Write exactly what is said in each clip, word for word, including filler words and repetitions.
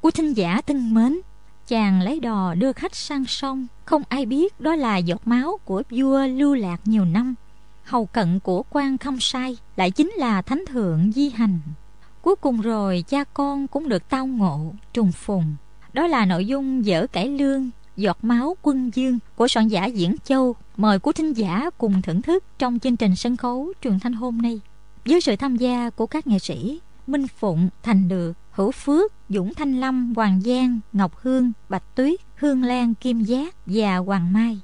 Quý thính giả thân mến, chàng lấy đò đưa khách sang sông, không ai biết đó là giọt máu của vua lưu lạc nhiều năm. Hầu cận của quan Khâm Sai lại chính là thánh thượng Di Hành. Cuối cùng rồi cha con cũng được tao ngộ trùng phùng. Đó là nội dung vở cải lương Giọt máu quân dương của soạn giả Diễn Châu. Mời quý thính giả cùng thưởng thức trong chương trình sân khấu truyền thanh hôm nay, với sự tham gia của các nghệ sĩ Minh Phụng, Thành Được, Hữu Phước, Dũng Thanh Lâm, Hoàng Giang, Ngọc Hương, Bạch Tuyết, Hương Lan, Kim Giác và Hoàng Mai.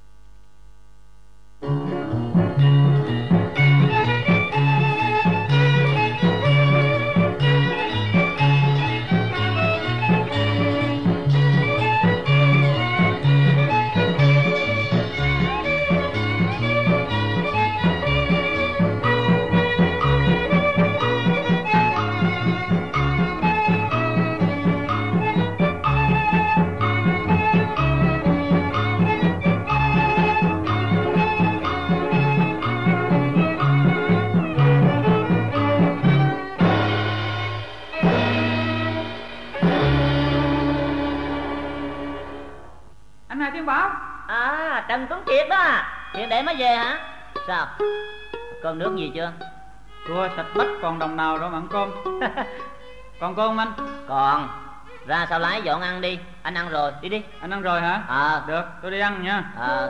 À, Trần Tuấn Kiệt đó à? Hiện đệ mới về hả? Sao? Cơm nước gì chưa? Cua sạch bách còn đồng nào đâu mà ăn cơm. Còn cơm không anh? Còn. Ra sau lái dọn ăn đi. Anh ăn rồi, đi đi. Anh ăn rồi hả? À. Được, tôi đi ăn nha. À.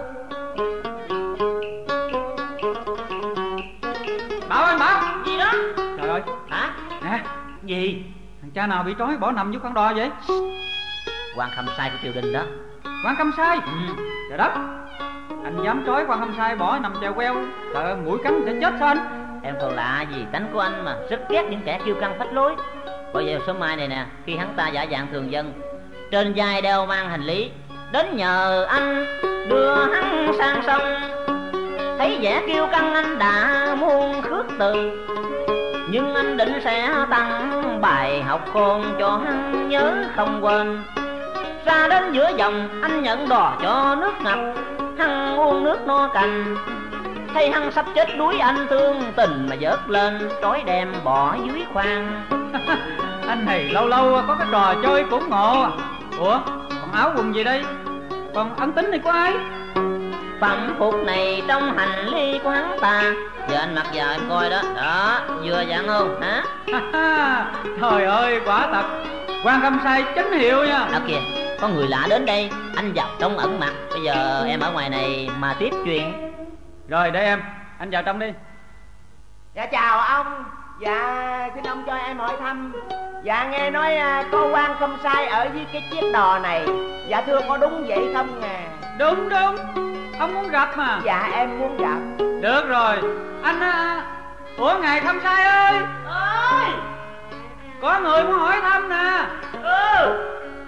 Bảo ơi Bảo. Gì đó? Trời ơi. Hả? Nè. Gì? Thằng cha nào bị trói bỏ nằm dưới con đò vậy? Quan Khâm Sai của triều đình đó. Quan Khâm Sai? Ừ. Trời đất, anh dám trói Quan Khâm Sai bỏ nằm chèo queo, trời ơi, mũi cắn sẽ chết sao anh? Em còn lạ gì, tánh của anh mà rất ghét những kẻ kiêu căng phách lối. Bây giờ sớm mai này nè, khi hắn ta giả dạng thường dân, trên vai đeo mang hành lý, đến nhờ anh đưa hắn sang sông. Thấy vẻ kiêu căng anh đã muôn khước từ, nhưng anh định sẽ tặng bài học khôn cho hắn nhớ không quên. Ra đến giữa dòng anh nhận đò cho nước ngập, hắn uống nước no cành. Thấy hắn sắp chết đuối anh thương tình mà vớt lên, trói đem bỏ dưới khoang. Anh này lâu lâu có cái trò chơi cũng ngộ. Ủa, còn áo quần gì đây? Còn ấn tính này của ai? Phẩm phục này trong hành lý của hắn ta. Giờ anh mặc vào em coi đó. Đó, vừa dặn không hả? Trời ơi, quả thật Quan Khâm Sai chính hiệu nha. Đó kìa, có người lạ đến đây. Anh vào trong ẩn mặt. Bây giờ em ở ngoài này mà tiếp chuyện. Rồi để em, anh vào trong đi. Dạ chào ông. Dạ xin ông cho em hỏi thăm. Dạ nghe nói có Quan Khâm Sai ở dưới cái chiếc đò này. Dạ thưa có đúng vậy không à? Đúng đúng, ông muốn gặp mà. Dạ em muốn gặp. Được rồi, anh... Ủa ngài Khâm Sai ơi. Ơi, có người muốn hỏi thăm nè. Ừ.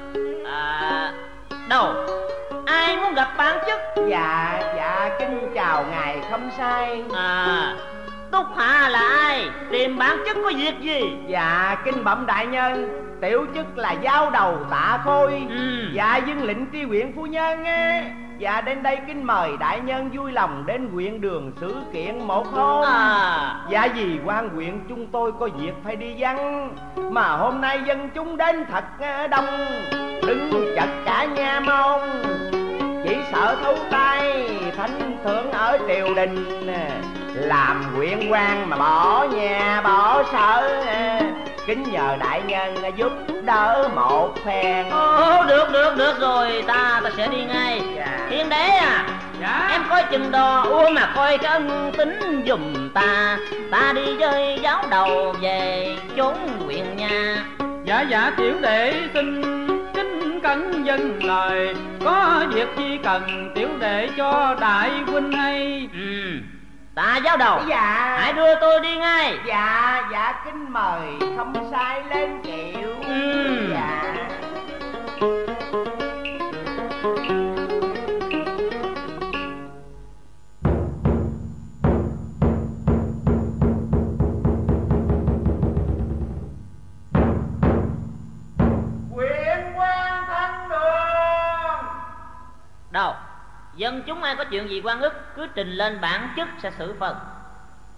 À, đâu? Ai muốn gặp ban chức? Dạ, dạ kính chào ngài Khâm Sai. À, Túc Hạ là ai? Tìm bản chức có việc gì? Dạ kính bẩm đại nhân, tiểu chức là giao đầu Tạ Khôi. Ừ. Dạ dân lệnh tri huyện phu nhân á. Dạ đến đây kính mời đại nhân vui lòng đến huyện Đường xử kiện một hôm. À. Dạ vì quan huyện chúng tôi có việc phải đi vắng, mà hôm nay dân chúng đến thật đông, đứng chật cả nha môn. Chỉ sợ thấu tay thánh thượng ở triều đình, làm huyện quan mà bỏ nhà bỏ sở. Kính nhờ đại nhân giúp đỡ một phen. Ồ, được được được rồi, ta ta sẽ đi ngay. Dạ. Thiên đế à. Dạ. Em coi chừng đò ua mà coi cái ân tính giùm ta. Ta đi chơi giáo đầu về chốn huyện nhà. Dạ dạ tiểu đệ xin kính cẩn dâng lời. Có việc gì cần tiểu đệ cho đại huynh hay. Ừ, ta giáo đầu. Dạ. Hãy đưa tôi đi ngay. Dạ dạ kính mời Khâm Sai lên kiệu. Ừ. Dạ. Huyện quan Thanh Đường. Đâu? Dân chúng ai có chuyện gì quan ức cứ trình lên bản chức sẽ xử phần.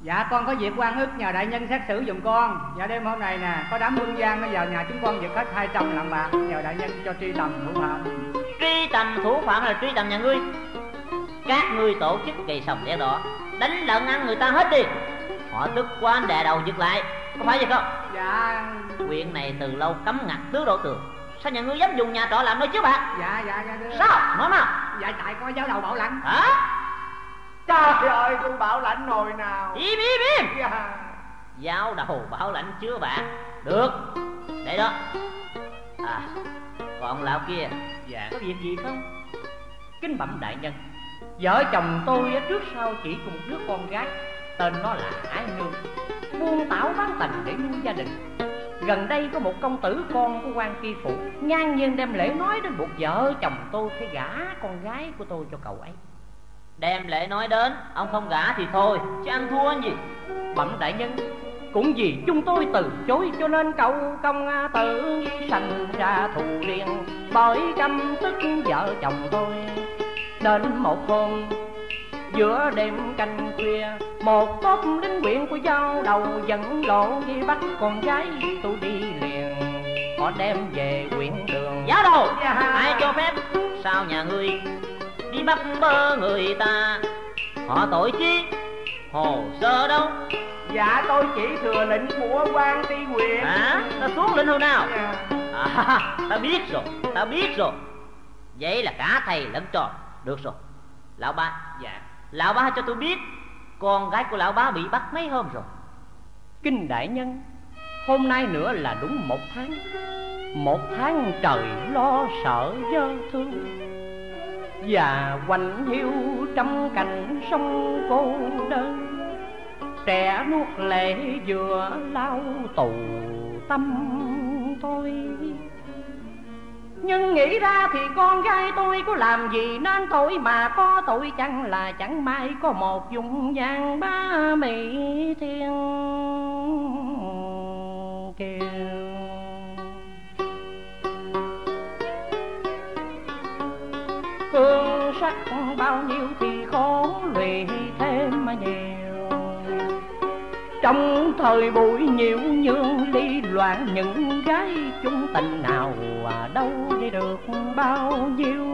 Dạ con có việc quan ức nhờ đại nhân xét xử giùm con. Dạ đêm hôm nay nè, có đám quân gian nó vào nhà chúng con giật hết hai trăm lạng bạc, nhờ đại nhân cho truy tầm thủ phạm. Truy tầm thủ phạm là truy tầm nhà ngươi? Các ngươi tổ chức kỳ sòng đen đỏ, đánh lợn ăn người ta hết đi. Họ tức quá đè đầu giật lại, có phải vậy không? Dạ. Huyện này từ lâu cấm ngặt tứ đổ tường, sao nhà ngươi dám dùng nhà trọ làm nơi trước bạc? Dạ dạ dạ thưa. Sao? Nói mau. Dạ tại có giáo đầu bảo lãnh. Hả? Trời ơi, tôi bảo lãnh hồi nào. Im im im. Dạ. Giáo đầu bảo lãnh chứa bạc. Được, để đó. À, còn lão kia. Dạ. Có việc gì không? Kính bẩm đại nhân, vợ chồng tôi trước sau chỉ cùng một đứa con gái, tên nó là Ái Nương, buôn tảo bán tành để nuôi gia đình. Gần đây có một công tử con của quan tri phủ ngang nhiên đem lễ nói đến buộc vợ chồng tôi phải gả con gái của tôi cho cậu ấy. Đem lễ nói đến, ông không gả thì thôi, chứ ăn thua anh gì. Bẩm đại nhân, cũng vì chúng tôi từ chối cho nên cậu công tử sanh ra thù riêng, bởi căm tức vợ chồng tôi. Đến một hôm giữa đêm canh khuya, một tốp lính quyện của giao đầu dẫn lộ đi bắt con gái tôi đi liền. Họ đem về quyện đường. Giáo đầu, ai cho phép? Sao nhà ngươi đi bắt bớ người ta? Họ tội chi? Hồ sơ đâu? Dạ tôi chỉ thừa lệnh của quan tri huyện. Hả? Ta xuống lệnh hồi nào? Dạ. À, ta biết rồi, ta biết rồi. Vậy là cả thầy lẫn trò. Được rồi, lão bá. Dạ. Lão bá cho tôi biết con gái của lão bá bị bắt mấy hôm rồi? Kinh đại nhân, hôm nay nữa là đúng một tháng. Một tháng trời lo sợ dơ thương, và quạnh hiu trong cảnh sông cô đơn. Trẻ nuốt lệ vừa lao tù tâm tôi. Nhưng nghĩ ra thì con gái tôi có làm gì nên tội, mà có tội chẳng là chẳng may có một dung nhan ba mỹ thiên kiều. Hương sắc bao nhiêu thì khổ lụy thêm mà nhiều. Trong thời buổi nhiều nhương ly loạn, những gái chung tình nào à đâu để được bao nhiêu.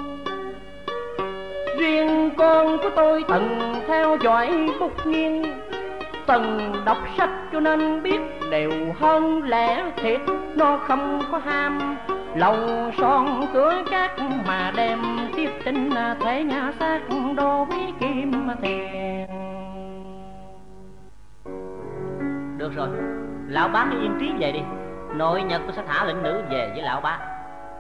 Riêng con của tôi từng theo dõi Phúc Nghiên, từng đọc sách cho nên biết đều hơn lẽ thiệt. Nó không có ham lòng son cửa cát, mà đem tiếp tinh thế nhà xác đô với kim tiền. Được rồi, lão bá cứ yên trí về đi. Nội nhật tôi sẽ thả lệnh nữ về với lão bá.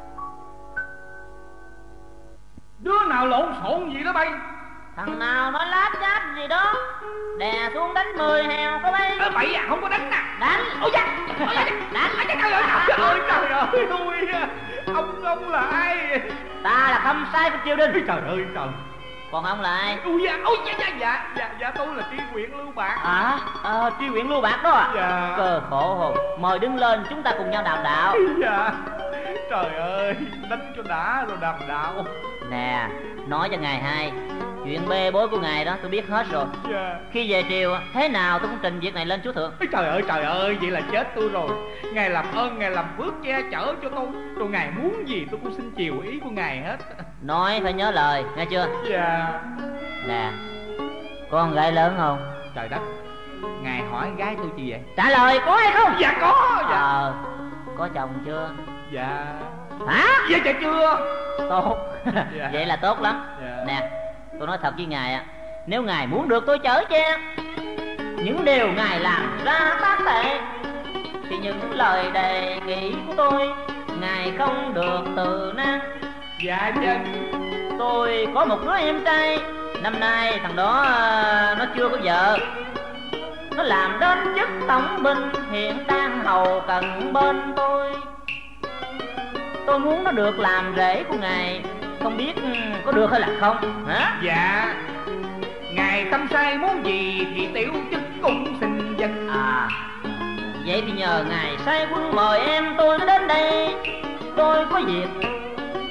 Đứa nào lộn xộn gì đó bay? Thằng nào nói láp cháp gì đó, đè xuống đánh mười heo có bay. Ơ bậy à, không có đánh nè. Đánh. Ôi da, ôi da, Đánh. Ôi trời ơi, trời ơi, trời ơi, ôi ông ông là ai? Ta là khâm sai của triều đình. Trời ơi trời. Còn ông là ai? Ôi da, ôi dạ dạ dạ dạ dạ tôi là tri huyện Lưu Bạc. À, à tri huyện Lưu Bạc đó à? Dạ. Cờ khổ hồn, mời đứng lên chúng ta cùng nhau đàm đạo. Dạ. Trời ơi, đánh cho đã rồi đàm đạo. Nè, nói cho ngài hai, chuyện bê bối của ngài đó tôi biết hết rồi. Dạ. Khi về triều thế nào tôi cũng trình việc này lên chúa thượng. Trời ơi trời ơi, vậy là chết tôi rồi. Ngài làm ơn, ngài làm phước che chở cho tôi, rồi ngài muốn gì tôi cũng xin chiều ý của ngài hết. Nói phải nhớ lời, nghe chưa? Dạ. Nè, con gái lớn không? Trời đất, ngài hỏi gái tôi chi vậy? Trả lời có hay không? Dạ có. Dạ. Ờ, có chồng chưa? Dạ. Hả? Dạ dạ chưa. Tốt. Dạ. Vậy là tốt lắm. Dạ. Nè, tôi nói thật với ngài ạ, nếu ngài muốn được tôi chở che những điều ngài làm ra tác tệ, thì những lời đề nghị của tôi ngài không được từ nan. Dạ dân. Tôi có một đứa em trai, năm nay thằng đó nó chưa có vợ, nó làm đến chức tổng binh, hiện đang hầu cận bên tôi. Tôi muốn nó được làm rể của ngài, không biết có được hay là không hả? Dạ. Ngài tâm sai muốn gì thì tiểu chức cũng xin dân. À, vậy thì nhờ ngài sai quân mời em tôi nó đến đây, tôi có việc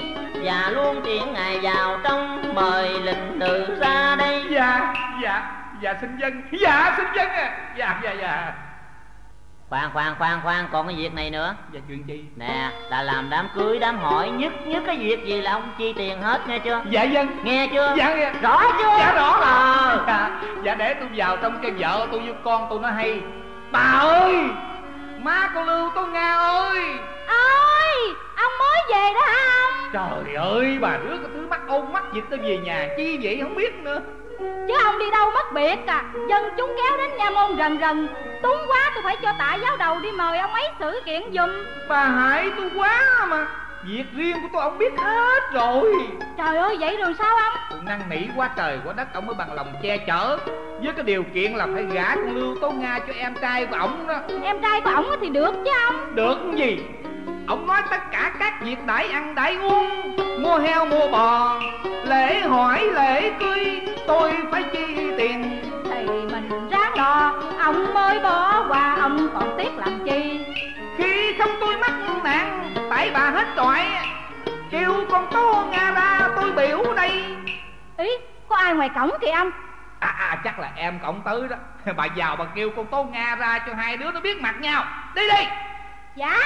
và luôn tiễn ngài vào trong, mời lịch tự ra đây. Dạ dạ Dạ xin dân. Dạ xin dân à. Dạ dạ dạ. Khoan khoan khoan khoan, còn cái việc này nữa. Dạ chuyện gì? Nè, là làm đám cưới đám hỏi, nhất nhất cái việc gì là ông chi tiền hết, nghe chưa? Dạ dân. Nghe chưa? Dạ nghe. Rõ chưa? Dạ rõ ờ. dạ, dạ để tôi vào trong cho vợ tôi với con tôi nó hay. Bà ơi, má con Lưu Tố Nga ơi. Ôi, ông mới về đó hả ông? Trời ơi, bà rước cái thứ mắc ôn mắc dịch tôi về nhà chi vậy không biết nữa. Chứ ông đi đâu mất biệt à. Dân chúng kéo đến nha môn rần rần. Túng quá tôi phải cho tạ giáo đầu đi mời ông ấy xử kiện giùm. Bà hại tôi quá mà. Việc riêng của tôi ông biết hết rồi. Trời ơi, vậy rồi sao ông? Tôi năn nỉ quá trời quá đất, ông mới bằng lòng che chở, với cái điều kiện là phải gả con Lưu Tố Nga cho em trai của ổng đó. Em trai của ổng thì được chứ ông. Được cái gì? Ông nói tất cả các việc đãi ăn đãi uống, mua heo mua bò, lễ hỏi lễ cưới, tôi phải chi tiền. Thì mình ráng lo, ông mới bỏ qua ông còn tiếc làm chi. Khi không tôi mắc nạn, tại bà hết trọi, kêu con Tố Nga ra tôi biểu đây. Ý, có ai ngoài cổng kìa ông? À, à chắc là em cộng tới đó. Bà vào bà kêu con Tố Nga ra cho hai đứa nó biết mặt nhau. Đi đi. Dạ.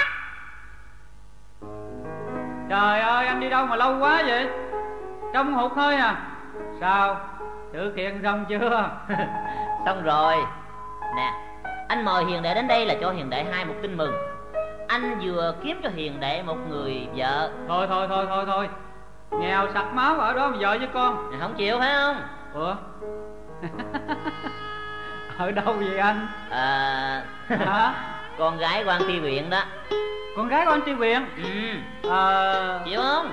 Trời ơi, anh đi đâu mà lâu quá vậy? Trông hụt hơi à? Sao? Sự kiện xong chưa? Xong rồi. Nè, anh mời hiền đệ đến đây là cho hiền đệ hai một tin mừng. Anh vừa kiếm cho hiền đệ một người vợ. Thôi thôi thôi thôi thôi, nghèo sặc máu ở đó mà vợ với con. Không chịu phải không? Ủa? Ở đâu vậy anh? À... Hả? Con gái quan tri huyện đó. Con gái của anh tri huyện? Ừ. À... Chịu không?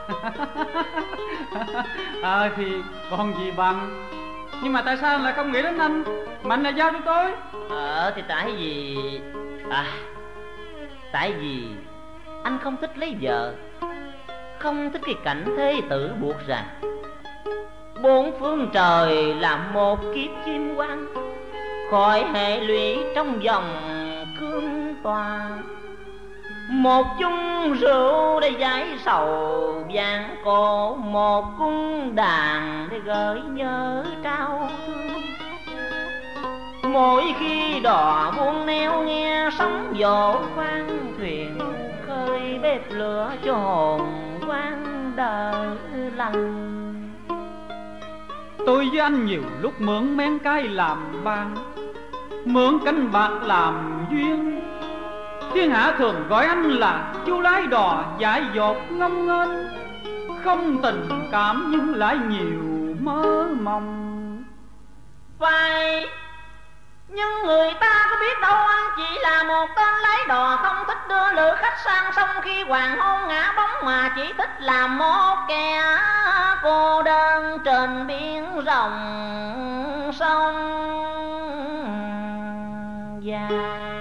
À thì còn gì bằng. Nhưng mà tại sao anh lại không nghĩ đến anh mà anh lại giao cho tôi? Ờ thì tại vì... À... Tại vì anh không thích lấy vợ, không thích cái cảnh thế tử buộc ràng. Bốn phương trời là một kiếp chim quang, khỏi hệ lụy trong dòng cương tòa. Một chung rượu để giải sầu vàng cổ, một cung đàn để gửi nhớ trao thương. Mỗi khi đò buông neo nghe sóng vỗ khoan, thuyền khơi bếp lửa cho hồn quang đỡ lành. Tôi với anh nhiều lúc mượn men cay làm bạn, mượn cánh bạc làm duyên. Thiên hạ thường gọi anh là chú lái đò dại dột ngông nghênh, không tình cảm nhưng lại nhiều mơ mộng. Phải, nhưng người ta có biết đâu anh chỉ là một tên lái đò, không thích đưa lữ khách sang sông khi hoàng hôn ngã bóng, mà chỉ thích làm một kẻ cô đơn trên biển rộng sông dài.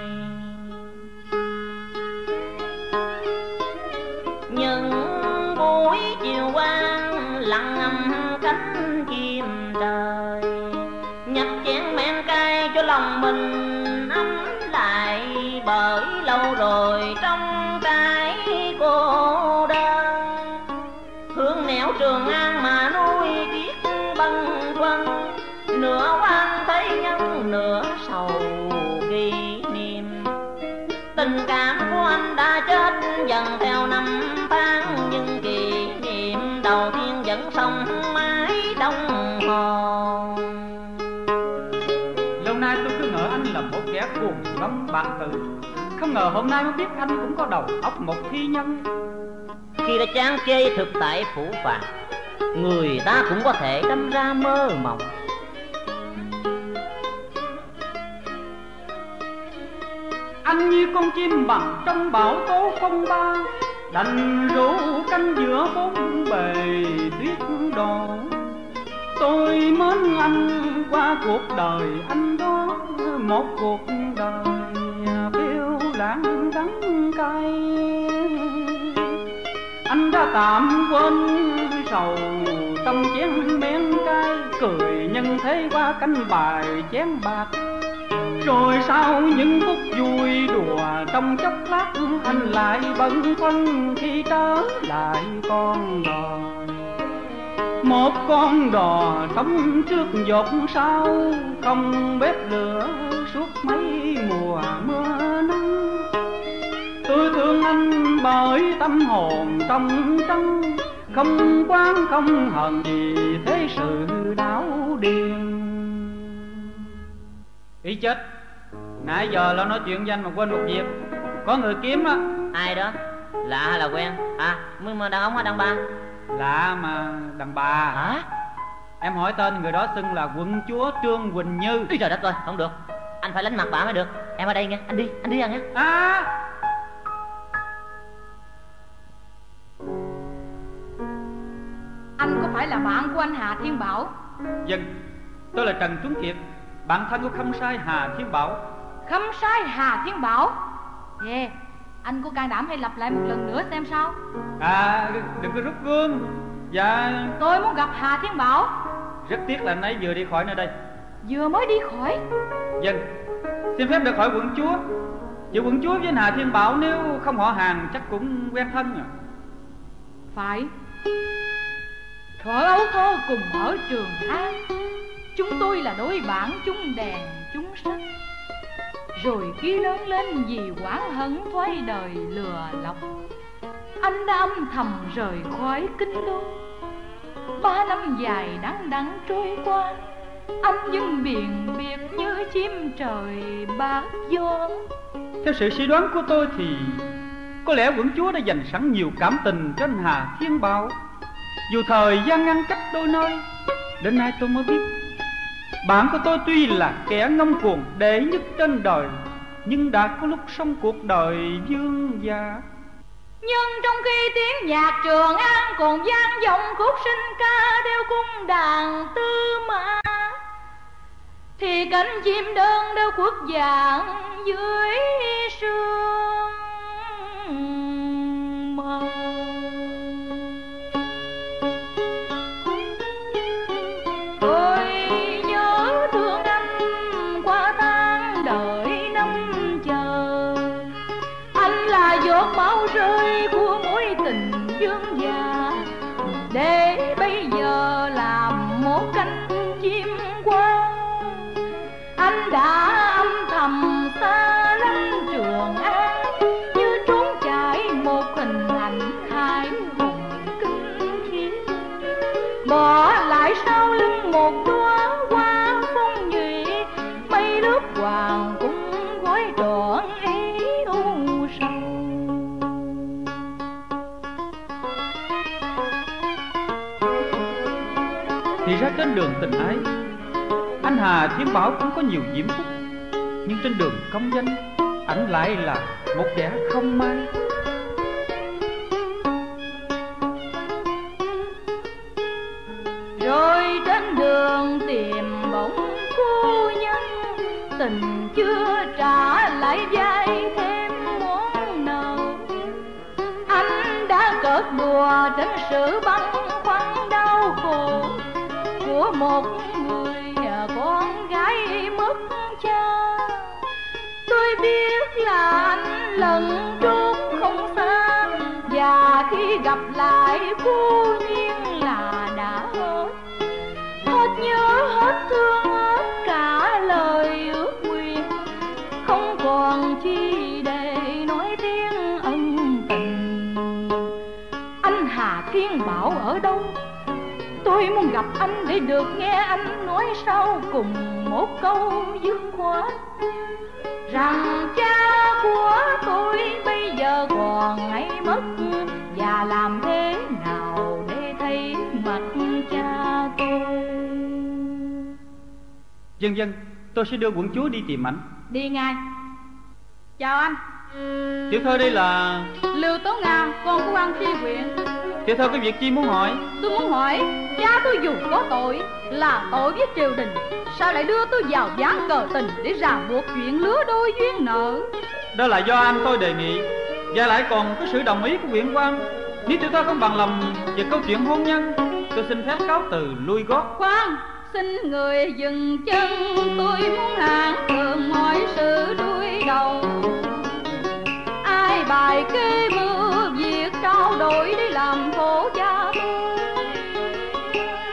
Những buổi chiều quang lặng ngầm cánh chim trời, nhặt chén men cay cho lòng mình ấm lại, bởi lâu rồi trong cái cô đơn. Hướng nẻo Trường An mà nuôi biết bâng khuâng, nửa oan thấy nhân nửa sầu kỷ niệm. Tình cảm của anh đã chết dần theo năm tháng, nhưng kỷ niệm đầu tiên vẫn sống mãi trong hồn. Lâu nay tôi cứ ngỡ anh là một kẻ cuồng ngông bạc tử, không ngờ hôm nay mới biết anh cũng có đầu óc một thi nhân. Khi đã chán chê thực tại phủ phàng, người ta cũng có thể đâm ra mơ mộng. Anh như con chim bằng trong bão tố phong ba, đành rủ canh giữa bốn bề tuyết đổ. Tôi mến anh qua cuộc đời anh đó, một cuộc đời phiêu lãng đắng cay. Anh đã tạm quên sầu tâm chén men cay, cười nhân thế qua canh bài chén bạc. Rồi sau những phút vui đùa trong chốc lát, anh lại bận khoăn khi trở lại con đò. một con đò sống trước giọt sao, không bếp lửa suốt mấy mùa mưa nắng. Tôi thương anh bởi tâm hồn trong trắng, không quán không hờn gì thế sự đảo điên. Ý chết, nãy giờ lo nói chuyện danh mà quên một việc. Có người kiếm á. Ai đó? Lạ hay là quen? À, mới đàn ông hay đàn bà? Lạ mà đàn bà. Hả? Em hỏi tên người đó xưng là quận chúa Trương Quỳnh Như. Ý trời đất ơi, không được, anh phải lánh mặt bà mới được. Em ở đây nghe, anh đi, anh đi ăn nhé. À, anh có phải là bạn của anh Hà Thiên Bảo? vâng, tôi là Trần Tuấn Kiệt, bạn thân của khâm sai Hà Thiên Bảo. Khâm sai Hà Thiên Bảo? Yeah, anh có can đảm hay lặp lại một lần nữa xem sao? À, đừng có rút gươm. Dạ, tôi muốn gặp Hà Thiên Bảo. rất tiếc là anh ấy vừa đi khỏi nơi đây. Vừa mới đi khỏi? Vâng, xin phép được hỏi quận chúa, vậy quận chúa với Hà Thiên Bảo nếu không họ hàng chắc cũng quen thân à? Phải. Thuở ấu thơ cùng ở Trường An, chúng tôi là đôi bạn chung đèn chung sắc. Rồi khi lớn lên vì oán hận thoái đời lừa lọc, anh đã âm thầm rời khỏi kinh đô. Ba năm dài đắng đắng trôi qua, anh vẫn biền biệt như chim trời bát gió. Theo sự suy đoán của tôi thì có lẽ quận chúa đã dành sẵn nhiều cảm tình cho anh Hà Thiên Bảo. Dù thời gian ngăn cách đôi nơi, đến nay tôi mới biết bạn của tôi tuy là kẻ ngông cuồng đệ nhất trên đời, nhưng đã có lúc sống cuộc đời vương giả. Nhưng trong khi tiếng nhạc Trường An còn vang vọng khúc sinh ca đeo cung đàn Tư Mã, thì cánh chim đơn đeo khuất vàng dưới sương mờ. Tôi nhớ thương anh qua tháng đợi năm chờ, anh là giọt máu rơi của mối tình vương già, để bây giờ làm một cánh chim quang. Anh đã âm thầm xa lánh Trường An, như trốn chạy một hình ảnh hai hùng kinh khiếp, bỏ lại sau lưng một đóa hoa phong nhụy, mây lướt hoàng cung gói trọn ý u sầu. Thì ra trên đường tình ái, anh Hà Thiên Bảo cũng có nhiều diễm phúc, nhưng trên đường công danh, ảnh lại là một kẻ không may. Rồi trên đường tìm bóng cô nhân, tình chưa trả lại vai thêm món nợ. Anh đã cợt đùa đến sự băn khoăn đau khổ của một người con gái mất cha. Tôi biết là anh lần trốn không xa, và khi gặp lại cô nhiên là đã hết hết nhớ, hết thương, hết cả lời ước nguyện, không còn chi để nói tiếng ân tình. Anh Hà Thiên Bảo ở đâu? Tôi muốn gặp anh để được nghe anh nói sau cùng một câu dứt khoát, rằng cha của tôi bây giờ còn hay mất, và làm thế nào để thấy mặt cha tôi. Vâng vâng, tôi sẽ đưa quận chúa đi tìm ảnh. Đi ngay. Chào anh. Tiểu thơ đây là Lưu Tố Nga, con của quan tri huyện. Tiểu thơ có việc chi muốn hỏi? Tôi muốn hỏi, cha tôi dù có tội, là tội với triều đình, sao lại đưa tôi vào ván cờ tình để ràng buộc chuyện lứa đôi duyên nợ? Đó là do anh tôi đề nghị, và lại còn có sự đồng ý của huyện quan. Nếu tiểu thơ không bằng lòng về câu chuyện hôn nhân, tôi xin phép cáo từ lui gót. Khoan, xin người dừng chân, tôi muốn hạng thường mọi sự đuôi đầu. Ai bài kê mưu việc trao đổi để làm khổ cha tôi,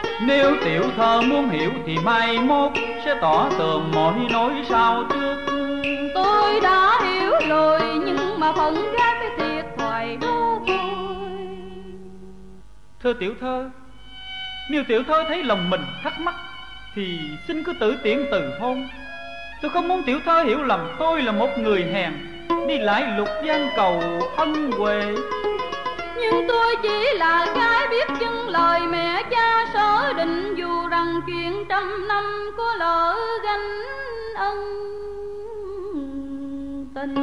Nếu tiểu thơ muốn hiểu thì mai mốt sẽ tỏ tường mọi nỗi sao trước. Tôi đã hiểu rồi nhưng mà phận gái phải thiệt thòi đó thôi. Thưa tiểu thơ, nếu tiểu thơ thấy lòng mình thắc mắc thì xin cứ tự tiện từ hôn. Tôi không muốn tiểu thơ hiểu lầm tôi là một người hèn đi lại lục gian cầu ân huệ. Nhưng tôi chỉ là gái biết chừng lời mẹ cha sở định, dù rằng chuyện trăm năm có lỡ gánh ân tình.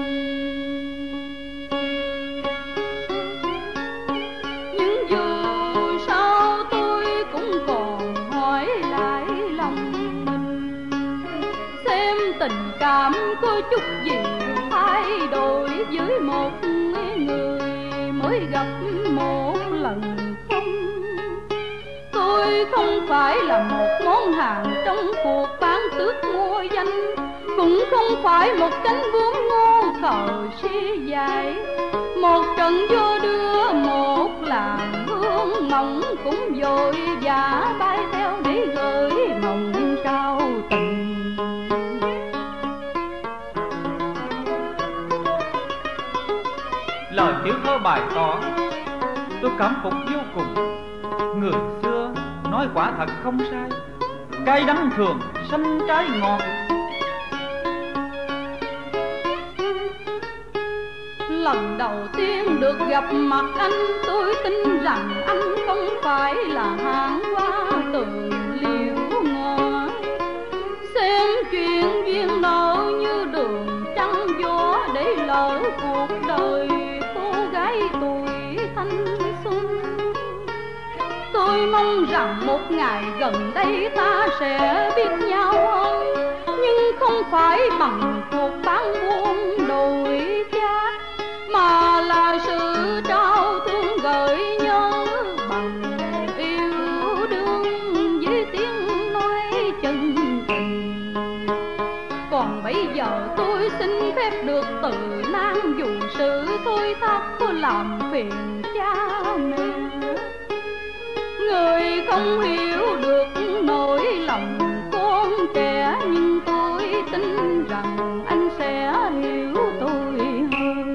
Nhưng dù sao tôi cũng còn hỏi lại lòng mình, xem tình cảm có chút gì thay đổi với một người mới gặp một lần không. Tôi không phải là một món hàng trong cuộc bán tước mua danh, cũng không phải một cánh bướm ngô khờ xi dài. Một trận vô đưa một làn hương mộng cũng vội vã bay theo để gửi mộng trao tình. Lời tiểu thơ bày tỏ tôi cảm phục vô cùng. Người xưa nói quả thật không sai, cay đắng thường xanh trái ngọt. Lần đầu tiên được gặp mặt anh, tôi tin rằng anh không phải là hạng hoa tường liễu ngọt. Xem chuyện duyên nợ như đường trăng gió để lỡ cuộc đời cô gái tuổi thanh xuân. Tôi mong rằng một ngày gần đây ta sẽ biết nhau hơn, nhưng không phải bằng cuộc bán buôn đổi giá, mà là sự trao thương gợi nhớ bằng yêu đương với tiếng nói chân tình. Còn bây giờ tôi xin phép được từ nan, dù sự thôi thúc có làm phiền cha mẹ. Người không hiểu được nỗi lòng con trẻ, nhưng tôi tin rằng anh sẽ hiểu tôi hơn.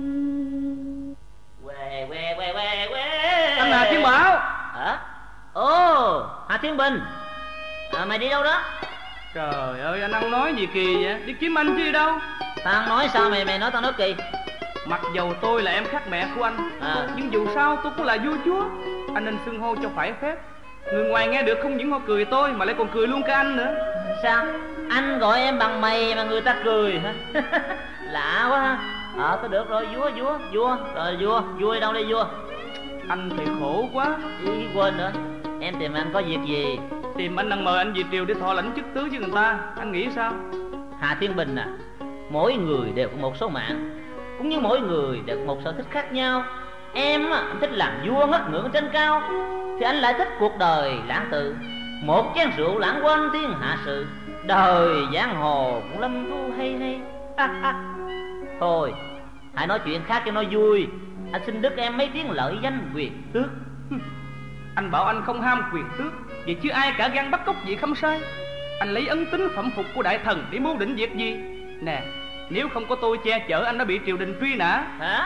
Quê quê quê quê quê. Anh Hà Thiên Bảo. Hả? Ồ, Hà Thiên Bình. À, mày đi đâu đó? Trời ơi, anh ăn nói gì kỳ vậy? Đi kiếm anh chứ đi đâu? Tao nói sao mày mày nói tao nói kỳ? Mặc dầu tôi là em khác mẹ của anh, à. nhưng dù sao tôi cũng là vua chúa. Anh nên xưng hô cho phải phép. Người ngoài nghe được không những họ cười tôi mà lại còn cười luôn cả anh nữa. Sao? Anh gọi em bằng mày mà người ta cười hả? Lạ quá ha. Ờ thôi được rồi, vua vua vua rồi vua vua đi đâu đây vua? Anh thì khổ quá. Ý, quên nữa. Em tìm anh có việc gì? Tìm anh đang mời anh về triều để thọ lãnh chức tứ với người ta. Anh nghĩ sao? Hà Thiên Bình à, mỗi người đều có một số mạng, cũng như mỗi người đều có một sở thích khác nhau. Em á, thích làm vua ngất ngưỡng trên cao, thì anh lại thích cuộc đời lãng tự. Một chén rượu lãng quên thiên hạ sự, đời giang hồ cũng lâm thu hay hay. Thôi, hãy nói chuyện khác cho nó vui. Anh xin đứt em mấy tiếng lợi danh quyền tước. Anh bảo anh không ham quyền tước, vậy chứ ai cả gan bắt cóc vậy không sai. Anh lấy ấn tính phẩm phục của đại thần để mưu định việc gì? Nè, nếu không có tôi che chở anh đã bị triều đình truy nã. Hả?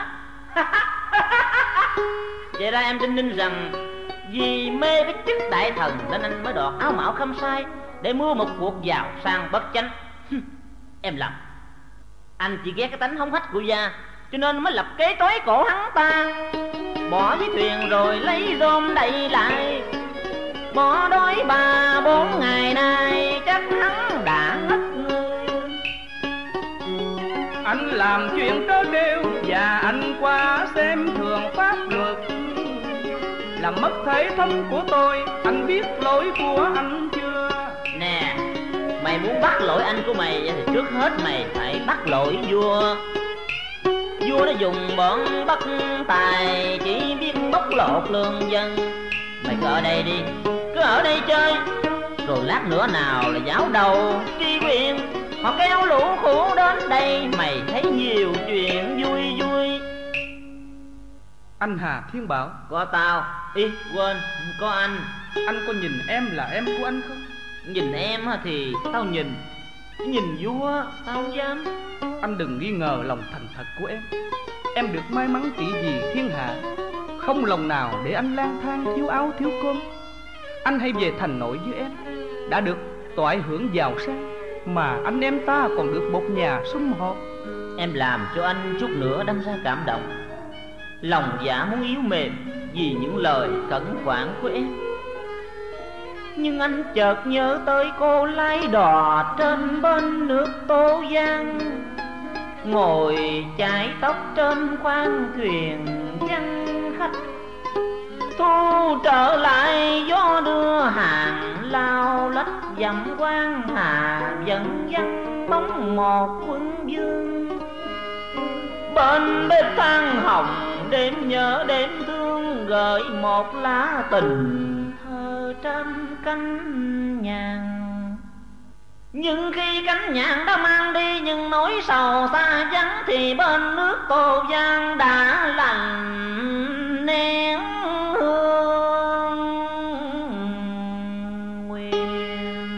Vậy ra em tin ninh rằng vì mê cái chức đại thần nên anh mới đọt áo mão khâm sai để mua một cuộc giàu sang bất chánh. Em lầm. Anh chỉ ghét cái tánh hống hách của gia, cho nên mới lập kế tối cổ hắn ta, bỏ với thuyền rồi lấy rôm đậy lại. Bỏ đói ba bốn ngày nay chắc hắn đã ngất người. Anh làm chuyện trớ trêu và anh quá xem thường pháp luật, làm mất thể thống của tôi. Anh biết lỗi của anh chưa? Nè, mày muốn bắt lỗi anh của mày thì trước hết mày phải bắt lỗi vua. Vua đã dùng bọn bất tài, chỉ biết bóc lột lương dân. Mày cứ ở đây đi, cứ ở đây chơi, rồi lát nữa nào là giáo đầu tri quyền, họ kéo lũ khổ đến đây. Mày thấy nhiều chuyện vui vui. Anh Hà Thiên Bảo. Có tao. Ý quên, có anh. Anh có nhìn em là em của anh không? Nhìn em thì tao nhìn, nhìn vua tao không dám. Anh đừng nghi ngờ lòng thành thật của em. Em được may mắn chỉ vì thiên hạ, không lòng nào để anh lang thang thiếu áo thiếu cơm. Anh hãy về thành nội với em. Đã được toại hưởng giàu sang, mà anh em ta còn được một nhà sum họp. Em làm cho anh chút nữa đâm ra cảm động. Lòng dạ muốn yếu mềm vì những lời khẩn khoản của em. Nhưng anh chợt nhớ tới cô lái đò trên bên nước Tô Giang, ngồi chải tóc trên khoang thuyền vắng khách. Thu trở lại gió đưa hàng lao lách dặm quan hà, vẫn vắng bóng một quân vương. Bên bếp than hồng đêm nhớ đêm thương, gợi một lá tình thơ trên cánh nhàn. Nhưng khi cánh nhàn đã mang đi những nỗi sầu xa vắng, thì bên nước Tô Giang đã lành nén hương nguyên.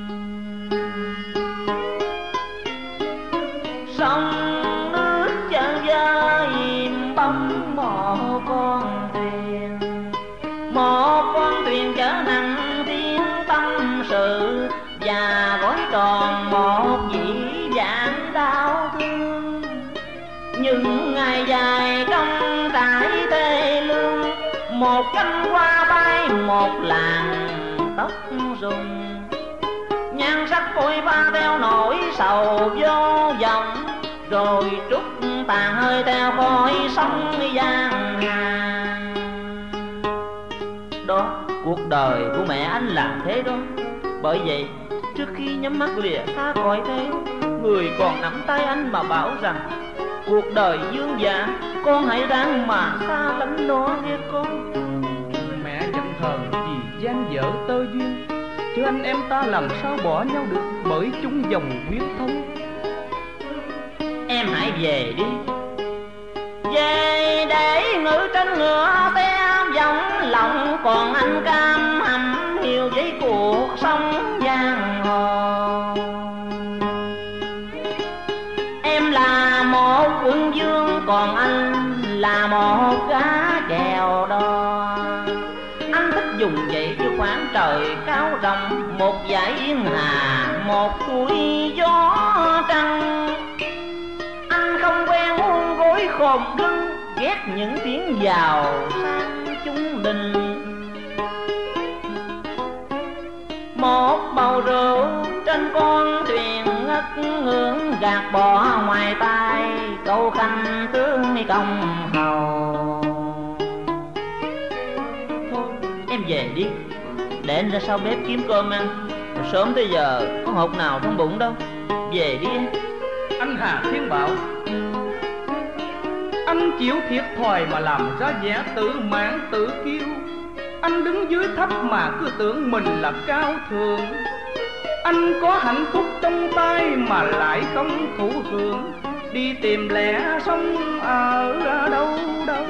Sông nước chợ vơi bóng một con thuyền, một con thuyền chở nặng tiếng tâm sự, và gói tròn một dĩ vãng đau thương. Những ngày dài công trải thê lương, một cánh hoa bay một làn tóc rụng. Nhan sắc phôi pha theo nỗi sầu vô vọng, rồi trút tàn hơi theo khói sóng giang hà. Đó, cuộc đời của mẹ anh làm thế đó. Bởi vậy trước khi nhắm mắt lìa xa cõi thế, người còn nắm tay anh mà bảo rằng cuộc đời dương dạ, con hãy ráng mà xa lánh nó nghe con. Mẹ giận hờn vì gian dở tơ duyên, chứ anh em ta làm sao bỏ nhau được bởi chung dòng huyết thống. Em hãy về đi, về để ngự trên ngựa té vòng lòng, còn anh cam hầm hiu với cuộc sống giang hồ. Em là một quân vương, còn anh là một gã chèo đò. Anh thích dùng vậy cho khoảng trời cao rộng, một dải yên hà, một tuổi gió trăng. Anh không quen hôn gối khom lưng, ghét những tiếng giàu sang chúng đình. Một bầu rượu trên con thuyền ngất ngưỡng, gạt bỏ ngoài tay câu khanh tướng công hầu. Thôi em về đi, để anh ra sau bếp kiếm cơm ăn. Sớm tới giờ có hột nào trong bụng đâu. Về đi em. Anh Hà Thiên Bảo, anh chịu thiệt thòi mà làm ra vẻ tự mãn tự kiêu. Anh đứng dưới thấp mà cứ tưởng mình là cao thượng. Anh có hạnh phúc trong tay mà lại không thụ hưởng, đi tìm lẽ sống ở đâu đâu.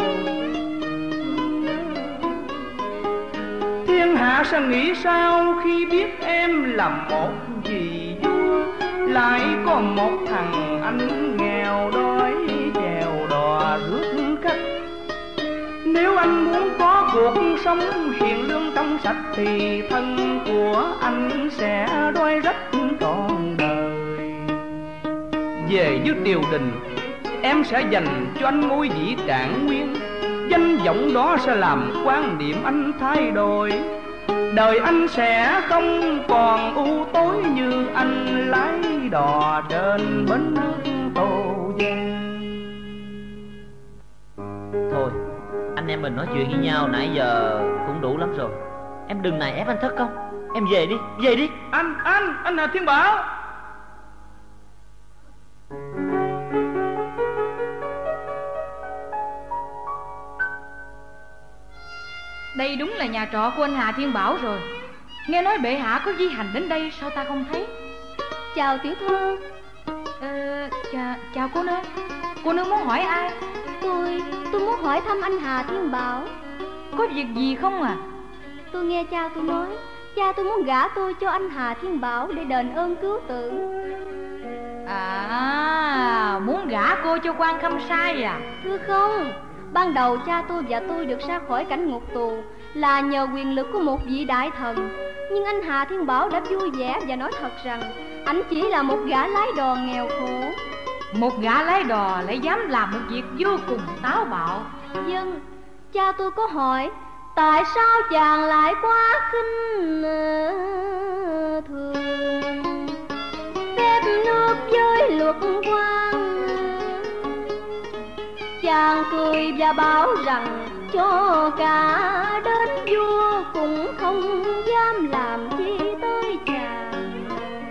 Thiên hạ sẽ nghĩ sao khi biết em là một vị vua, lại có một thằng anh nghèo đói chèo đò rước khách. Nếu anh muốn có cuộc sống hiền lương trong sạch, thì thân của anh sẽ đói rách trọn đời. Về với triều đình, em sẽ dành cho anh ngôi vị trạng nguyên. Danh vọng đó sẽ làm quan điểm anh thay đổi. Đời anh sẽ không còn u tối như anh lái đò trên bến nước Tô Giang. Thôi, anh em mình nói chuyện với nhau nãy giờ cũng đủ lắm rồi. Em đừng nài ép anh thất công. Em về đi, về đi. Anh, anh, anh là Thiên Bảo. Đây đúng là nhà trọ của anh Hà Thiên Bảo rồi. Nghe nói bệ hạ có di hành đến đây, sao ta không thấy? Chào tiểu thư. Ờ, chà, chào cô nương. Cô nương muốn hỏi ai? Tôi, tôi muốn hỏi thăm anh Hà Thiên Bảo. Có việc gì không à? Tôi nghe cha tôi nói, cha tôi muốn gả tôi cho anh Hà Thiên Bảo để đền ơn cứu tử. À, muốn gả cô cho quan Khâm Sai à? Thưa không, ban đầu cha tôi và tôi được ra khỏi cảnh ngục tù là nhờ quyền lực của một vị đại thần. Nhưng anh Hà Thiên Bảo đã vui vẻ và nói thật rằng anh chỉ là một gã lái đò nghèo khổ. Một gã lái đò lại dám làm một việc vô cùng táo bạo. Vâng, cha tôi có hỏi tại sao chàng lại quá khinh thường, phép nước với luật quan. Chàng cười và bảo rằng cho cả đến vua cũng không dám làm chi tới chàng.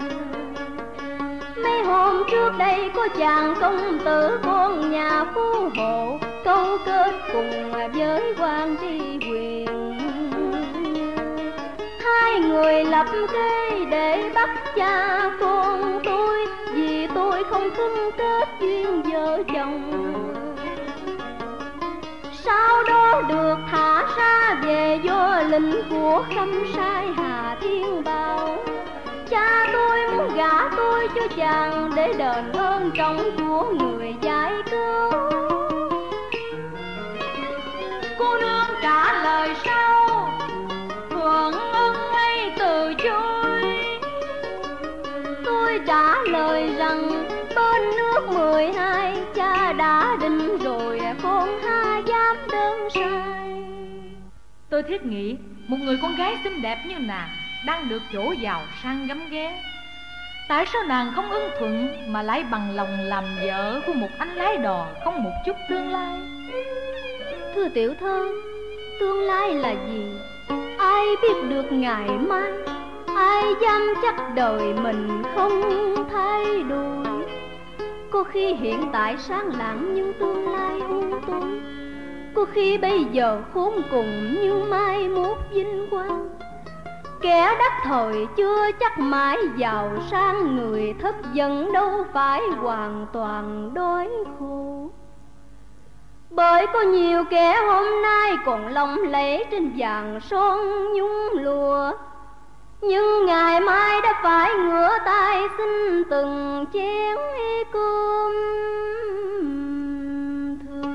Mấy hôm trước đây có chàng công tử con nhà phú hộ câu kết cùng với quan tri quyền. Hai người lập kế để bắt cha con tôi, vì tôi không xứng kết duyên vợ chồng. Sau đó được thả ra về do lệnh của Khâm Sai Hà Thiên Bảo. Cha tôi muốn gả tôi cho chàng để đền ơn trọng của người giải cứu. Cô nương trả lời sao? Thuận ưng hay từ chối? Tôi trả lời rằng bên nước mười hai cha đã định rồi, con ha dám đơn sai. Tôi thiết nghĩ một người con gái xinh đẹp như nàng đang được chỗ giàu sang gấm ghé. Tại sao nàng không ưng thuận mà lại bằng lòng làm vợ của một anh lái đò không một chút tương lai? Thưa tiểu thơ, tương lai là gì? Ai biết được ngày mai? Ai dám chắc đời mình không thay đổi? Có khi hiện tại sáng lạng nhưng tương lai u tối. Có khi bây giờ khốn cùng nhưng mai mốt vinh quang. Kẻ đắc thời chưa chắc mãi giàu sang, người thất dân đâu phải hoàn toàn đói khổ. Bởi có nhiều kẻ hôm nay còn lộng lẫy trên vàng son nhung lụa, nhưng ngày mai đã phải ngửa tay xin từng chén cơm thường.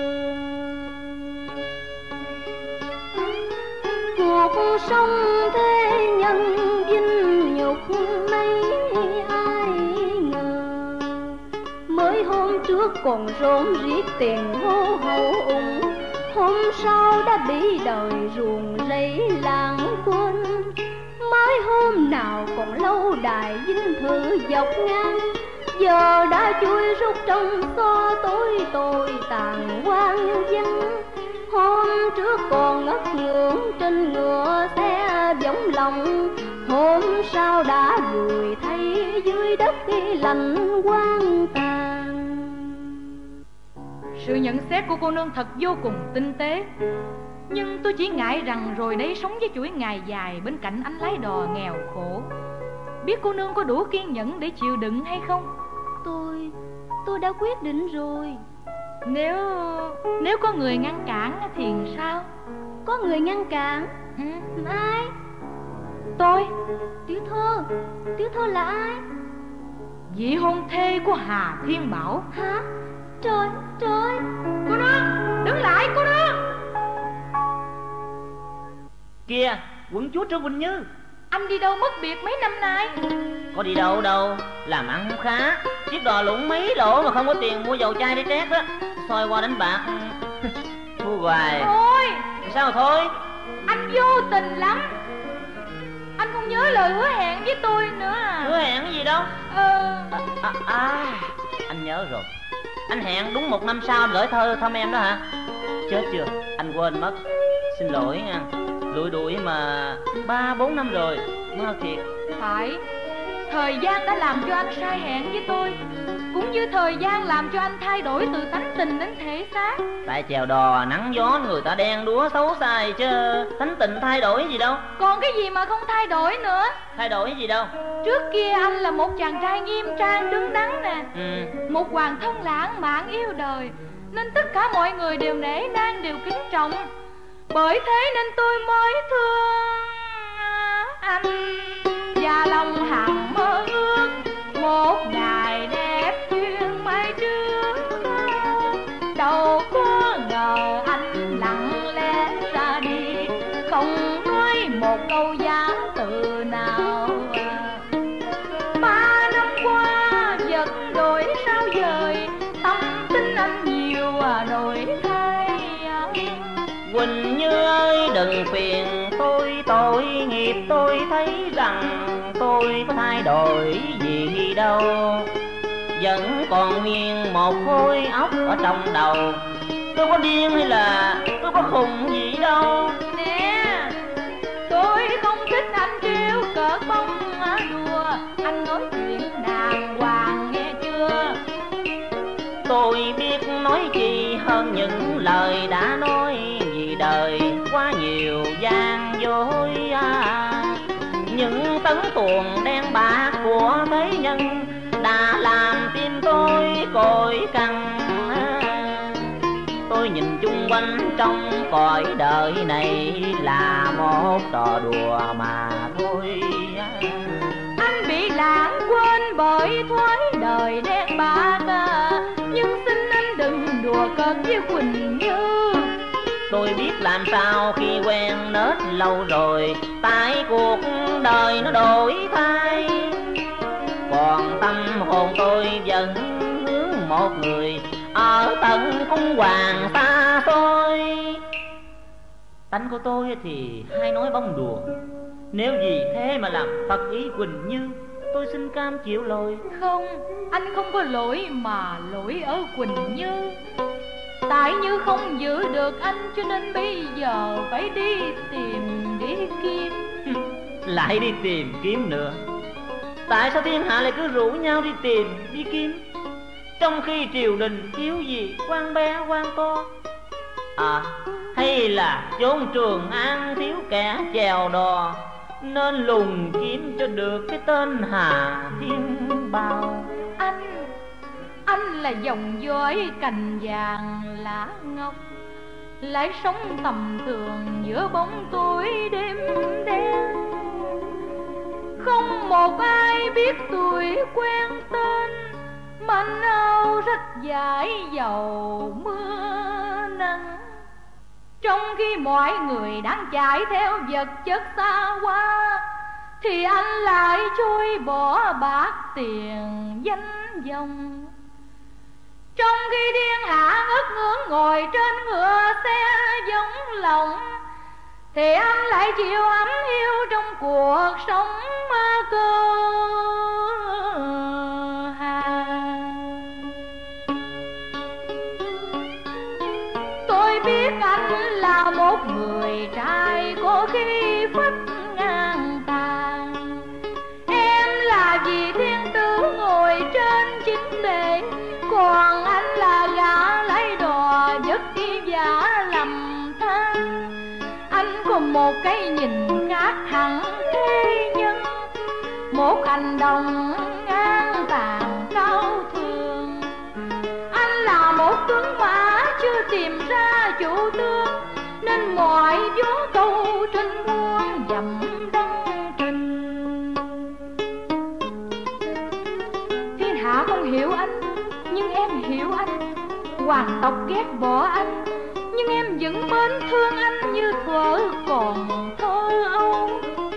Cuộc sống thế nhân vinh nhục mấy ai ngờ, mới hôm trước còn rộn rít tiền hô hậu ủng, hôm sau đã bị đời ruồng rẫy lãng quên. Mới hôm nào còn lâu đài vinh thử dọc ngang, giờ đã chui rút trong xó tối tôi tàn hoang nhân dân. Hôm trước còn ngất ngưỡng trên ngựa xe võng lòng, hôm sau đã vùi thay dưới đất lạnh quang tàn. Sự nhận xét của cô nương thật vô cùng tinh tế, nhưng tôi chỉ ngại rằng rồi đây sống với chuỗi ngày dài bên cạnh anh lái đò nghèo khổ. Biết cô nương có đủ kiên nhẫn để chịu đựng hay không? Tôi, tôi đã quyết định rồi. Nếu, nếu có người ngăn cản thì sao? Có người ngăn cản? Ừ. Ai? Tôi. Tiểu thơ, tiểu thơ là ai? Vị hôn thê của Hà Thiên Bảo. Hả? Trời, trời. Cô nương, đứng lại cô nương. Kìa, quận chúa Trương Quỳnh Như. Anh đi đâu mất biệt mấy năm nay? Có đi đâu đâu, làm ăn không khá. Chiếc đò lũng mấy lỗ mà không có tiền mua dầu chai để trét á, soi qua đánh bạc thua hoài. Thôi. Sao thôi? Anh vô tình lắm. Anh không nhớ lời hứa hẹn với tôi nữa à? Hứa hẹn cái gì đâu? Ờ à, à, à, anh nhớ rồi. Anh hẹn đúng một năm sau anh gửi thơ thăm em đó hả? Chết chưa, anh quên mất. Xin lỗi nha. Lụi đuổi mà ba bốn năm rồi, mau thiệt. Phải, thời gian đã làm cho anh sai hẹn với tôi, cũng như thời gian làm cho anh thay đổi từ tánh tình đến thể xác. Tại chèo đò nắng gió người ta đen đúa xấu xa chứ tánh tình thay đổi gì đâu. Còn cái gì mà không thay đổi nữa? Thay đổi gì đâu? Trước kia anh là một chàng trai nghiêm trang đứng đắn nè, ừ. một hoàng thân lãng mạn yêu đời. nên tất cả mọi người đều nể nang, đều kính trọng. Bởi thế nên tôi mới thương anh, và lòng hằng mơ ước một ngày đẹp duyên mai trước. Đâu có ngờ anh lặng lẽ ra đi, không nói một câu giá từ nào. Ba năm qua vật đổi sao dời, tâm tính anh nhiều đổi thay. Quỳnh Như ơi đừng phiền tôi, tội nghiệp tôi thấy rằng tôi có thay đổi gì đâu. Vẫn còn nguyên một khối óc ở trong đầu. Tôi có điên hay là tôi có khùng gì đâu. Nè, tôi không thích anh trêu cợt bông đùa, anh nói chuyện đàng hoàng nghe chưa. Tôi biết nói chi hơn những lời đã nói, vì đời quá nhiều gian dối. À, những tấn tuồng đen bạc của thế nhân đã làm tim tôi cội cằn. À, tôi nhìn chung quanh trong cõi đời này là một trò đùa mà thôi. À, anh bị lãng quên bởi thói đời đen bạc, à, nhưng xin anh đừng đùa cợt với Quỳnh Như. Tôi biết làm sao khi quen nết lâu rồi, tại cuộc đời nó đổi thay. Còn tâm hồn tôi vẫn hướng một người ở tận cung hoàng xa xôi. Tánh của tôi thì hay nói bông đùa, nếu vì thế mà làm phật ý Quỳnh Như, tôi xin cam chịu lỗi. Không, anh không có lỗi, mà lỗi ở Quỳnh Như. Tại Như không giữ được anh, cho nên bây giờ phải đi tìm đi kiếm. Lại đi tìm kiếm nữa? Tại sao thiên hạ lại cứ rủ nhau đi tìm đi kiếm, trong khi triều đình thiếu gì quan bé quan to? À, hay là chốn Trường An thiếu kẻ chèo đò, nên lùng kiếm cho được cái tên Hà Thiên Bào. Anh, anh là dòng dõi cành vàng lá ngọc, lại sống tầm thường giữa bóng tối đêm đen. Không một ai biết tuổi quen tên, manh áo rách dải dầu mưa nắng. Trong khi mọi người đang chạy theo vật chất xa hoa, thì anh lại trôi bỏ bạc tiền danh vọng. Trong khi thiên hạ ngất ngưỡng ngồi trên ngựa xe giống lòng, thì anh lại chịu ấm hiu trong cuộc sống cơ hàng. Tôi biết anh là một người trai có khí phách ngang tàn. Em là vì thiên tử ngồi trên chính đề, còn anh là gã lấy đò vất đi giả lầm than. Anh có một cái nhìn khác hẳn thế nhân, một hành động ngang tàn cao thường. Anh là một tướng mã chưa tìm ra chủ tướng, nên mọi gió câu trên muôn dặm đăng trình. Thiên hạ không hiểu anh, nhưng em hiểu anh. Hoàng tộc ghét bỏ anh, nhưng em vẫn mến thương anh như thuở còn thơ ấu.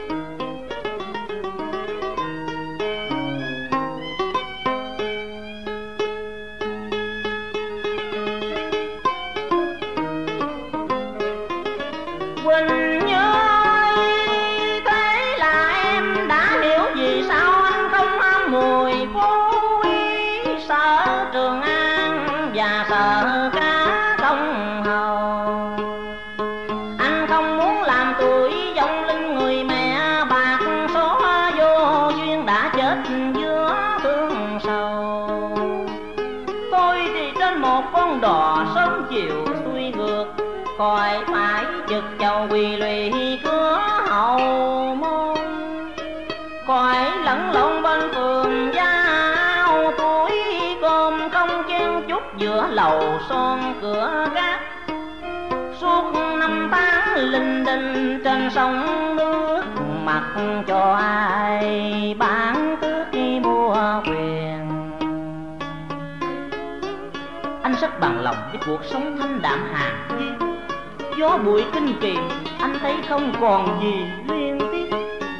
Quỳnh Như ơi, thế là em đã hiểu vì sao anh không ham mùi phú quý, sợ Trường An và sợ cá công hầu. Anh không muốn làm tuổi vong linh người mẹ bạc số vô duyên đã chết giữa thương sầu. Tôi thì trên một con đò sớm chiều xuôi ngược, khỏi phải chực chầu quỳ lụy cửa hậu môn. Khỏi lẫn lộn bên phường gia áo tuổi cơm không chen chút giữa lầu son cửa gác, suốt năm tháng linh đinh trên sông nước, mặc cho ai bán tước mua quyền. Anh rất bằng lòng với cuộc sống thanh đạm hạt nhiên, gió bụi kinh kỳ anh thấy không còn gì liên tiếp.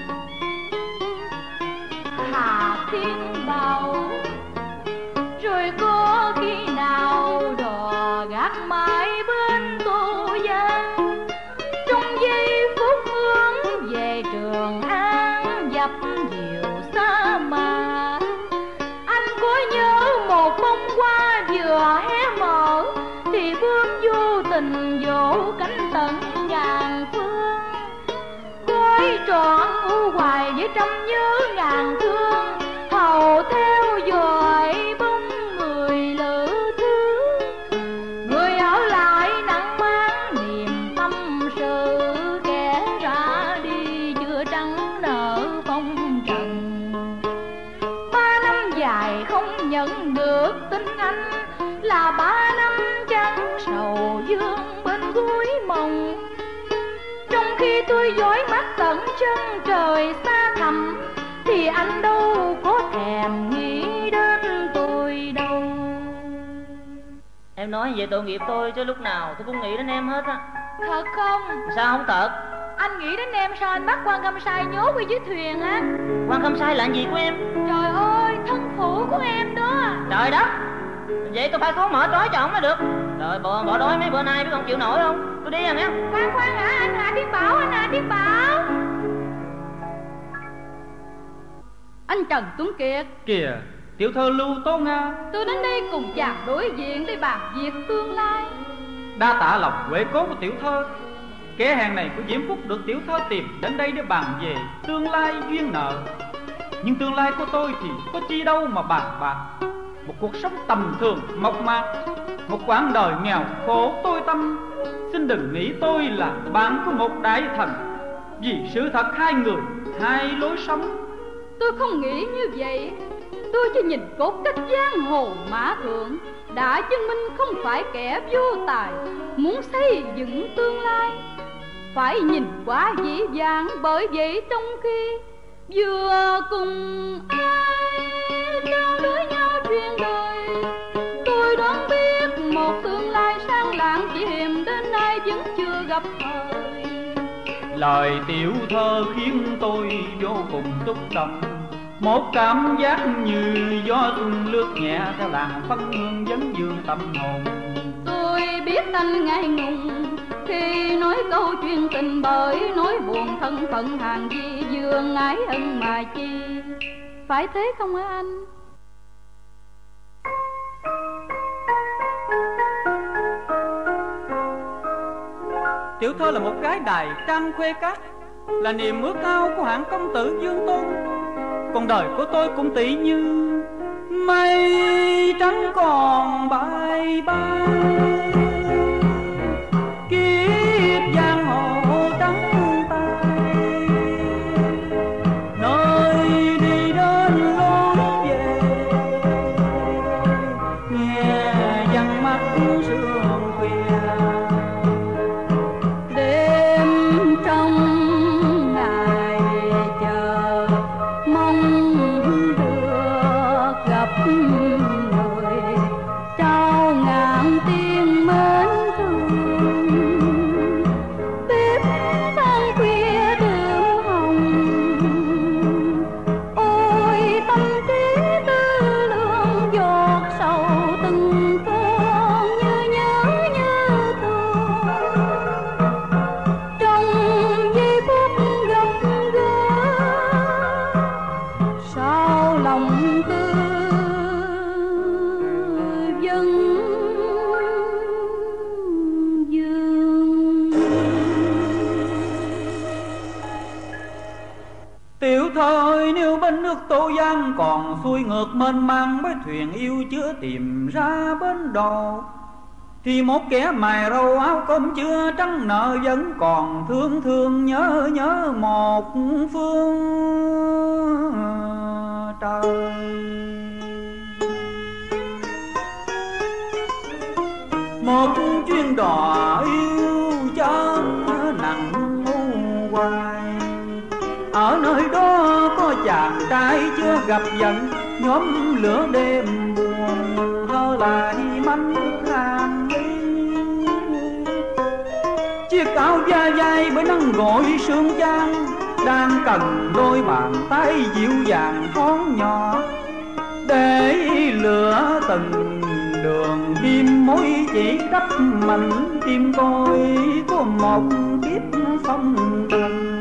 Hà thiên bảo rồi có khi nào đò gác mãi bên Tô Giang, trong giây phút hướng về Trường An dập dìu xa mà. Anh có nhớ một bông hoa vừa hé mở thì bướm vô tình vỗ cánh tận ngàn phương, gói trọn u hoài với trăm nhớ ngàn thương, hầu theo dõi bóng người lữ thứ. Người ở lại nặng mang niềm tâm sự, kẻ ra đi chưa trắng nợ phong trần. Ba năm dài không nhận được tin anh, là ba năm trắng sầu dương bên gối mộng. Trong khi tôi dõi mắt tận chân trời xa thẳm, thì anh đâu có thèm nghĩ đến tôi đâu. Em nói về tội nghiệp tôi chứ lúc nào tôi cũng nghĩ đến em hết á. Thật không? Sao không thật? Anh nghĩ đến em sao anh bắt Quan Khâm Sai nhốt ở dưới thuyền á? Quan Khâm Sai là gì của em? Trời ơi, thân phụ của em đó. Trời đất, vậy tôi phải cố mở trói cho ổng mới được. Trời, bỏ, bỏ đói mấy bữa nay biết không chịu nổi không? Tôi đi rồi nghe. Khoan khoan hả anh Hạ Thiên Bảo, anh Hạ Thiên Bảo. Anh Trần Tuấn Kiệt. Kìa, tiểu thơ Lưu Tố Nga. Tôi đến đây cùng chàng đối diện để bàn việc tương lai. Đa tạ lòng huệ cố của tiểu thơ. Kẻ hàng này của Diễm Phúc được tiểu thơ tìm đến đây để bàn về tương lai duyên nợ. Nhưng tương lai của tôi thì có chi đâu mà bàn bạc. Một cuộc sống tầm thường mộc mạc, một quãng đời nghèo khổ tôi tâm. Xin đừng nghĩ tôi là bạn của một đại thần, vì sự thật hai người, hai lối sống. Tôi không nghĩ như vậy. Tôi chỉ nhìn cốt cách giang hồ mã thượng, đã chứng minh không phải kẻ vô tài, muốn xây dựng tương lai phải nhìn quá dĩ dàng. Bởi vậy trong khi vừa cùng ai trao đổi nhau chuyện đời, tôi đoán biết một tương lai sáng lạng chỉ hiềm đến nay vẫn chưa gặp thời. Lời tiểu thơ khiến tôi vô cùng xúc động, một cảm giác như gió xuân lướt nhẹ theo làn phấn hương vấn dương tâm hồn. Tôi biết anh ngại ngùng khi nói câu chuyện tình, bởi nỗi buồn thân phận hàng gì dương ái ân mà chi. Phải thế không hả anh? Tiểu thơ là một gái đài trang khuê cát, là niềm ước ao của hạng công tử Dương Tôn. Còn đời của tôi cũng tỷ như mây trắng còn bay bay, kiếp giang hồ trắng tay, nơi đi đến lối về, nghe văng mắt sương khuya. Đêm trong ngày chờ mong được gặp người, trao ngàn tiếng mến thương. Bếp than khuya đượm hồng, ôi tâm trí tư lương giọt sầu từng cơn như nhớ như thương. Trong giây phút gặp gỡ, sao lòng tư vân dương. Tiểu thơ ơi, nếu bên nước Tô Giang còn xuôi ngược mênh mang với thuyền yêu chưa tìm ra bến đò, thì một kẻ mài râu áo cơm chưa trắng nợ vẫn còn thương thương nhớ nhớ một phương trời. một chuyến đò yêu chớ nặng u hoài. Ở nơi đó có chàng trai chưa gặp dần, nhóm lửa đêm buồn hơ lại manh hàng đi. Chiếc áo da dai bởi nắng gội sương chan, đang cần đôi bàn tay dịu dàng thon nhỏ để lửa từng đường kim mối chỉ đắp mạnh tim tôi có một kiếp phong trần.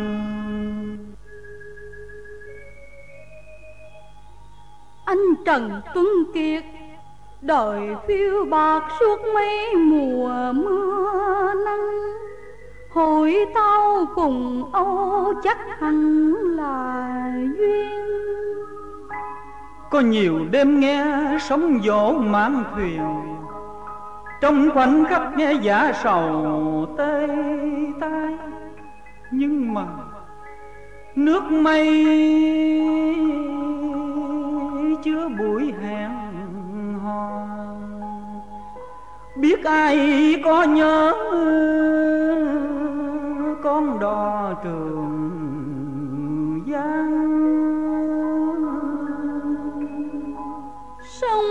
Anh Trần Tuấn Kiệt đời phiêu bạt suốt mấy mùa mưa nắng, hội tao cùng Âu chắc hẳn là duyên. Có nhiều đêm nghe sóng vỗ mãn thuyền, trong khoảnh khắc nghe giả sầu tê tai. Nhưng mà nước mây chứa buổi hẹn hò, biết ai có nhớ con đò Trường Giang. Sông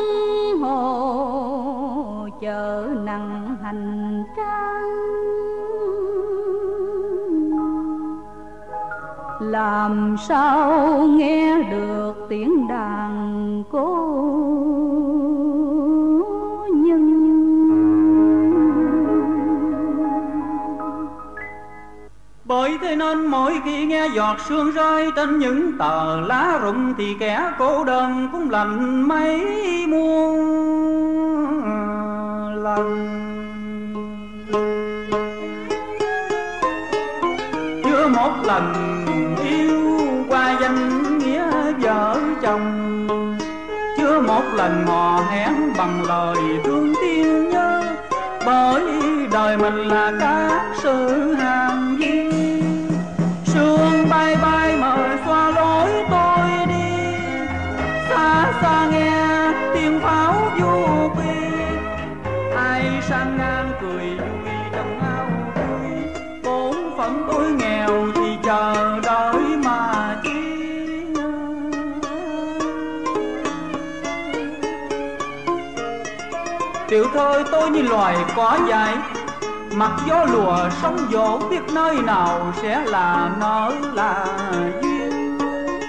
hồ chợ nặng hành trang, làm sao nghe được tiếng đàn cô nhân. Bởi thế nên mỗi khi nghe giọt sương rơi trên những tờ lá rụng, thì kẻ cô đơn cũng lạnh mấy muôn lần. Chưa một lần yêu qua danh nghĩa vợ chồng, chưa một lần hò hẹn bằng lời thương tiếng nhớ. Bởi đời mình là các sự hàng duyên, sương bay bay mờ xoa lối tôi đi. Xa xa nghe tiếng pháo du bi, ai sang ngang cười vui trong áo vui. Bổn phận tôi nghèo thì chờ đợi mà chi. Tiểu thơ tôi như loài cỏ dại, mặc gió lùa sóng vỗ, biết nơi nào sẽ là nở là duyên.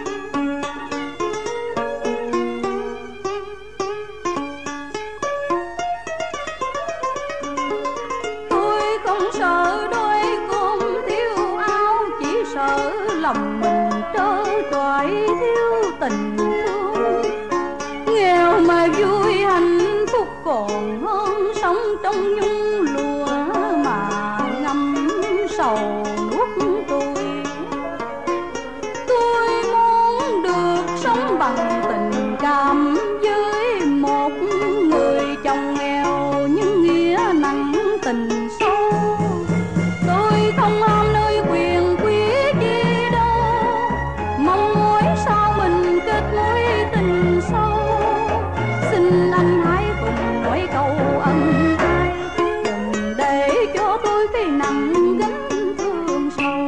Tôi không sợ đôi cùng thiếu áo, chỉ sợ lòng mình trơ trọi thiếu tình thương. Nghèo mà vui hạnh phúc còn hơn sống trong nhung lụa mà ngâm sầu nuốt tôi. Tôi muốn được sống bằng tình cảm với một người chồng nghèo nhưng nghĩa nặng tình sâu. Tôi không ham nơi quyền quý chi đâu, mong mỏi sao mình kết mối tình sâu. Xin anh hãy cùng nói câu ân ai, đừng để cho tôi phải nặng gánh thương sâu.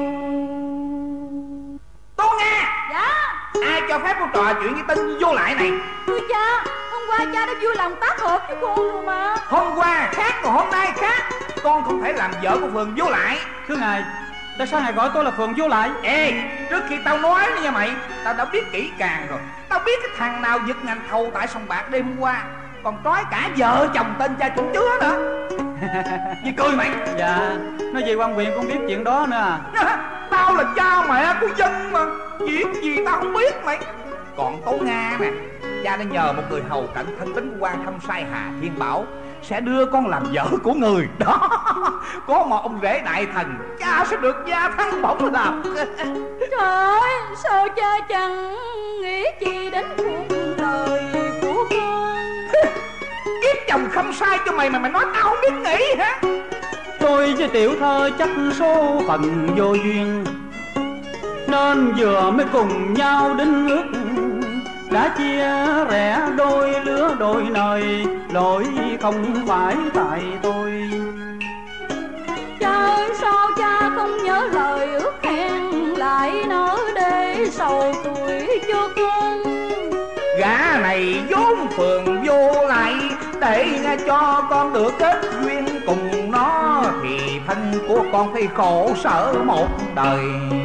Tố Nga! Dạ? Ai cho phép con trò chuyện với tên vô lại này? Thưa cha, hôm qua cha đã vui lòng tác hợp với con luôn mà. Hôm qua khác còn hôm nay khác, con không thể làm vợ của Phường vô lại. Thưa ngài, tại sao ngài gọi tôi là Phường vô lại? Ê, trước khi tao nói đó nha mày, tao đã biết kỹ càng rồi. Tao biết cái thằng nào giật ngành thầu tại sòng bạc đêm hôm qua, còn trói cả vợ chồng tên cha chủ chứa nữa. Gì cười mày? Dạ, nói về quan huyện con biết chuyện đó nữa à. Tao là cha mẹ của dân mà, chuyện gì tao không biết mày. Còn Tố Nga nè, cha đã nhờ một người hầu cận thân tín quan Khâm Sai Hà Thiên Bảo sẽ đưa con làm vợ của người đó. Có một ông rể đại thần, cha sẽ được gia thăng bổng làm. Trời ơi, sao cha chẳng nghĩ chi đến cuộc đời của con. Kiếp chồng Khâm Sai cho mày mà mày nói tao không biết nghĩ hả? Tôi với tiểu thơ chắc số phận vô duyên, nên vừa mới cùng nhau đính ước đã chia rẽ đôi lứa đôi nơi, lỗi không phải tại tôi. Cha ơi sao cha không nhớ lời ước hẹn, lại nỡ để sầu tuổi cho con. Gã này vốn phường vô lại, để cho con được kết duyên cùng nó, thì thân của con phải khổ sở một đời.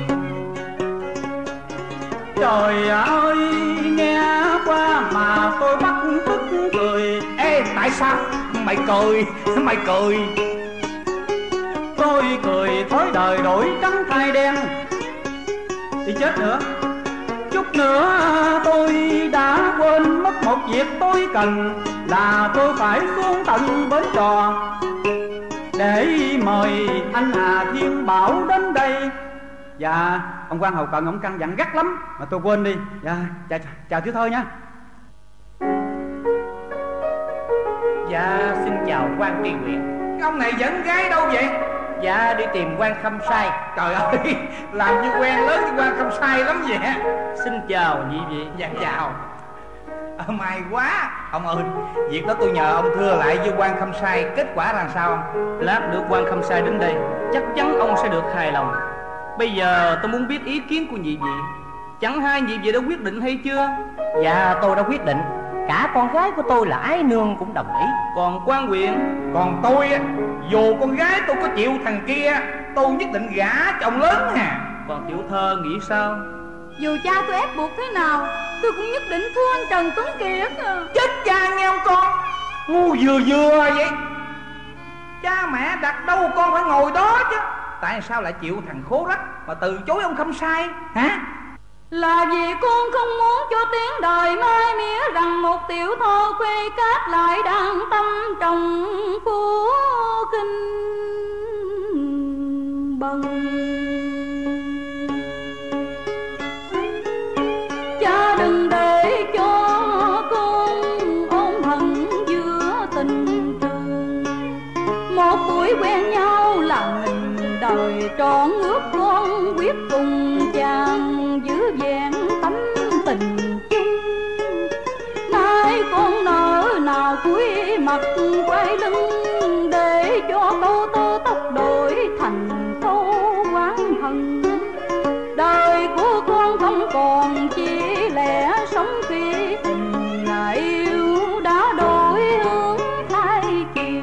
Trời ơi, nghe qua mà tôi bắt tức cười. Ê, tại sao mày cười, mày cười? Tôi cười thói đời đổi trắng thay đen, thì chết nữa. Chút nữa tôi đã quên mất một việc tôi cần, là tôi phải xuống tận bến Trò để mời anh Hà Thiên Bảo đến đây. Dạ, ông quan hầu cận ông căn dặn gắt lắm mà tôi quên đi. Dạ, chào, chào tiểu thơ nha. Dạ, xin chào quan tri huyện. Ông này dẫn gái đâu vậy? Dạ, đi tìm quan Khâm Sai. Trời ơi, làm như quen lớn với quan Khâm Sai lắm vậy. Xin chào nhị vị. Dạ chào. À, may quá. Ông ơi, việc đó tôi nhờ ông thưa lại với quan Khâm Sai, kết quả làm sao không? Lát được quan Khâm Sai đến đây, chắc chắn ông sẽ được hài lòng. Bây giờ tôi muốn biết ý kiến của nhị vị. Chẳng hai nhị vị đã quyết định hay chưa? Dạ tôi đã quyết định. Cả con gái của tôi là Ái Nương cũng đồng ý. Còn quan huyện? Còn tôi á, dù con gái tôi có chịu thằng kia, tôi nhất định gả cho ông lớn hà. Còn tiểu thơ nghĩ sao? Dù cha tôi ép buộc thế nào, tôi cũng nhất định thua anh Trần Tuấn Kiệt à. Chết cha nghe ông con, ngu vừa vừa vậy. Cha mẹ đặt đâu con phải ngồi đó chứ. Tại sao lại chịu thằng khố rách mà từ chối ông Khâm Sai hả? Là vì con không muốn cho tiếng đời mai mía rằng một tiểu thơ khuê cát lại đang tâm trọng phú kinh bằng. Cha đừng để cho con ôm hận giữa tình trường, một buổi quen nhau là nghìn đời trọn ước con quyết cùng chàng giữ vẹn tấm tình chung. Nay con nỡ nào cúi mặt quay lưng, để cho câu tơ tóc đổi thành câu oán hận. Đời của con không còn chỉ lẽ sống khi tình ngại yêu đã đổi hướng thay chiều.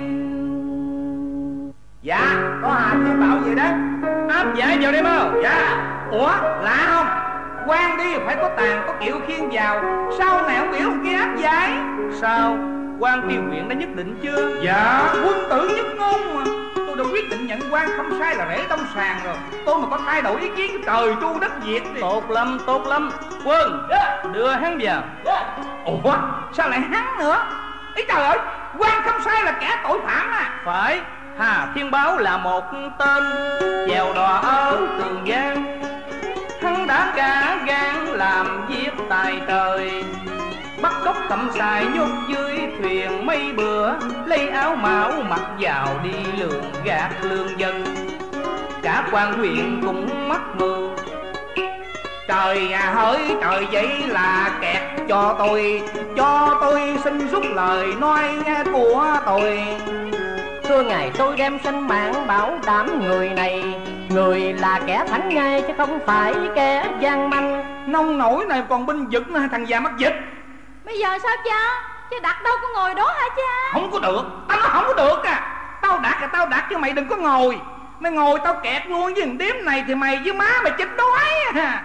Dạ, có Hà Thiên Bảo gì đấy? Áp giải vào đây mau. Dạ. Ủa, lạ không? Quan đi phải có tàn, có kiểu khiêng vào. Sao này ông biểu ông kia áp giải? Sao? Quan tri huyện đã nhất định chưa? Dạ, quân tử nhất ngôn mà. Tôi đã quyết định nhận quan Khâm Sai là rễ đông sàng rồi. Tôi mà có thay đổi ý kiến trời tru đất diệt thì... Tốt lắm, tốt lắm. Quân, dạ. Đưa hắn vào. Dạ. Ủa, sao lại hắn nữa? Ý trời ơi, quan Khâm Sai là kẻ tội phạm à? Phải, Hà Thiên Báo là một tên chèo đò ở Tường Giang. Hắn đã cả gan làm việc tài trời, bắt cóc Khâm Sai nhốt dưới thuyền mấy bữa, lấy áo mão mặc vào đi lường gạt lương dân. Cả quan huyện cũng mắc mưu. Trời à hỡi trời, vậy là kẹt cho tôi, cho tôi xin rút lời nói của tôi. Thưa ngài, tôi đem sinh mạng bảo đảm người này, người là kẻ thánh ngay chứ không phải kẻ gian manh. Nông nổi này còn binh vực nữa, thằng già mắc dịch. Bây giờ sao cha? Chứ đặt đâu có ngồi đó hả cha? Không có được, tao nói không có được à. Tao đặt là tao đặt chứ mày đừng có ngồi. Mày ngồi tao kẹt luôn với thằng điếm này thì mày với má mày chết đói à.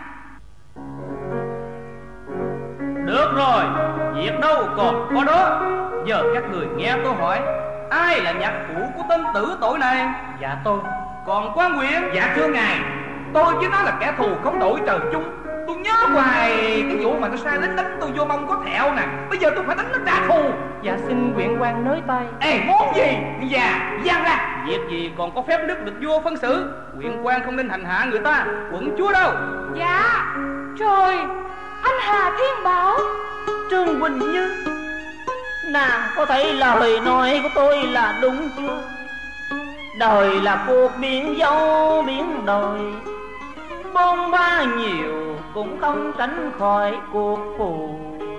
Được rồi, việc đâu còn có đó. Giờ các người nghe tôi hỏi, ai là nhạc phụ của tên tử tội này? Dạ tôi. Còn quan huyện? Dạ thưa ngài, tôi với nó là kẻ thù không đổi trời chung. Tôi nhớ hoài cái vụ mà nó sai lính đánh tôi vô mông có thẹo nè. Bây giờ tôi phải đánh nó trả thù. Dạ xin huyện quan nới tay. Ê muốn gì? Dạ giang ra. Việc gì còn có phép đức được vua phân xử. Huyện quan không nên hành hạ người ta. Quận chúa đâu? Dạ. Rồi, anh Hà Thiên Bảo. Trương Quỳnh Như, nà có thấy lời nói của tôi là đúng chưa? Đời là cuộc biển dâu biển đời, bôn ba nhiều cũng không tránh khỏi cuộc phù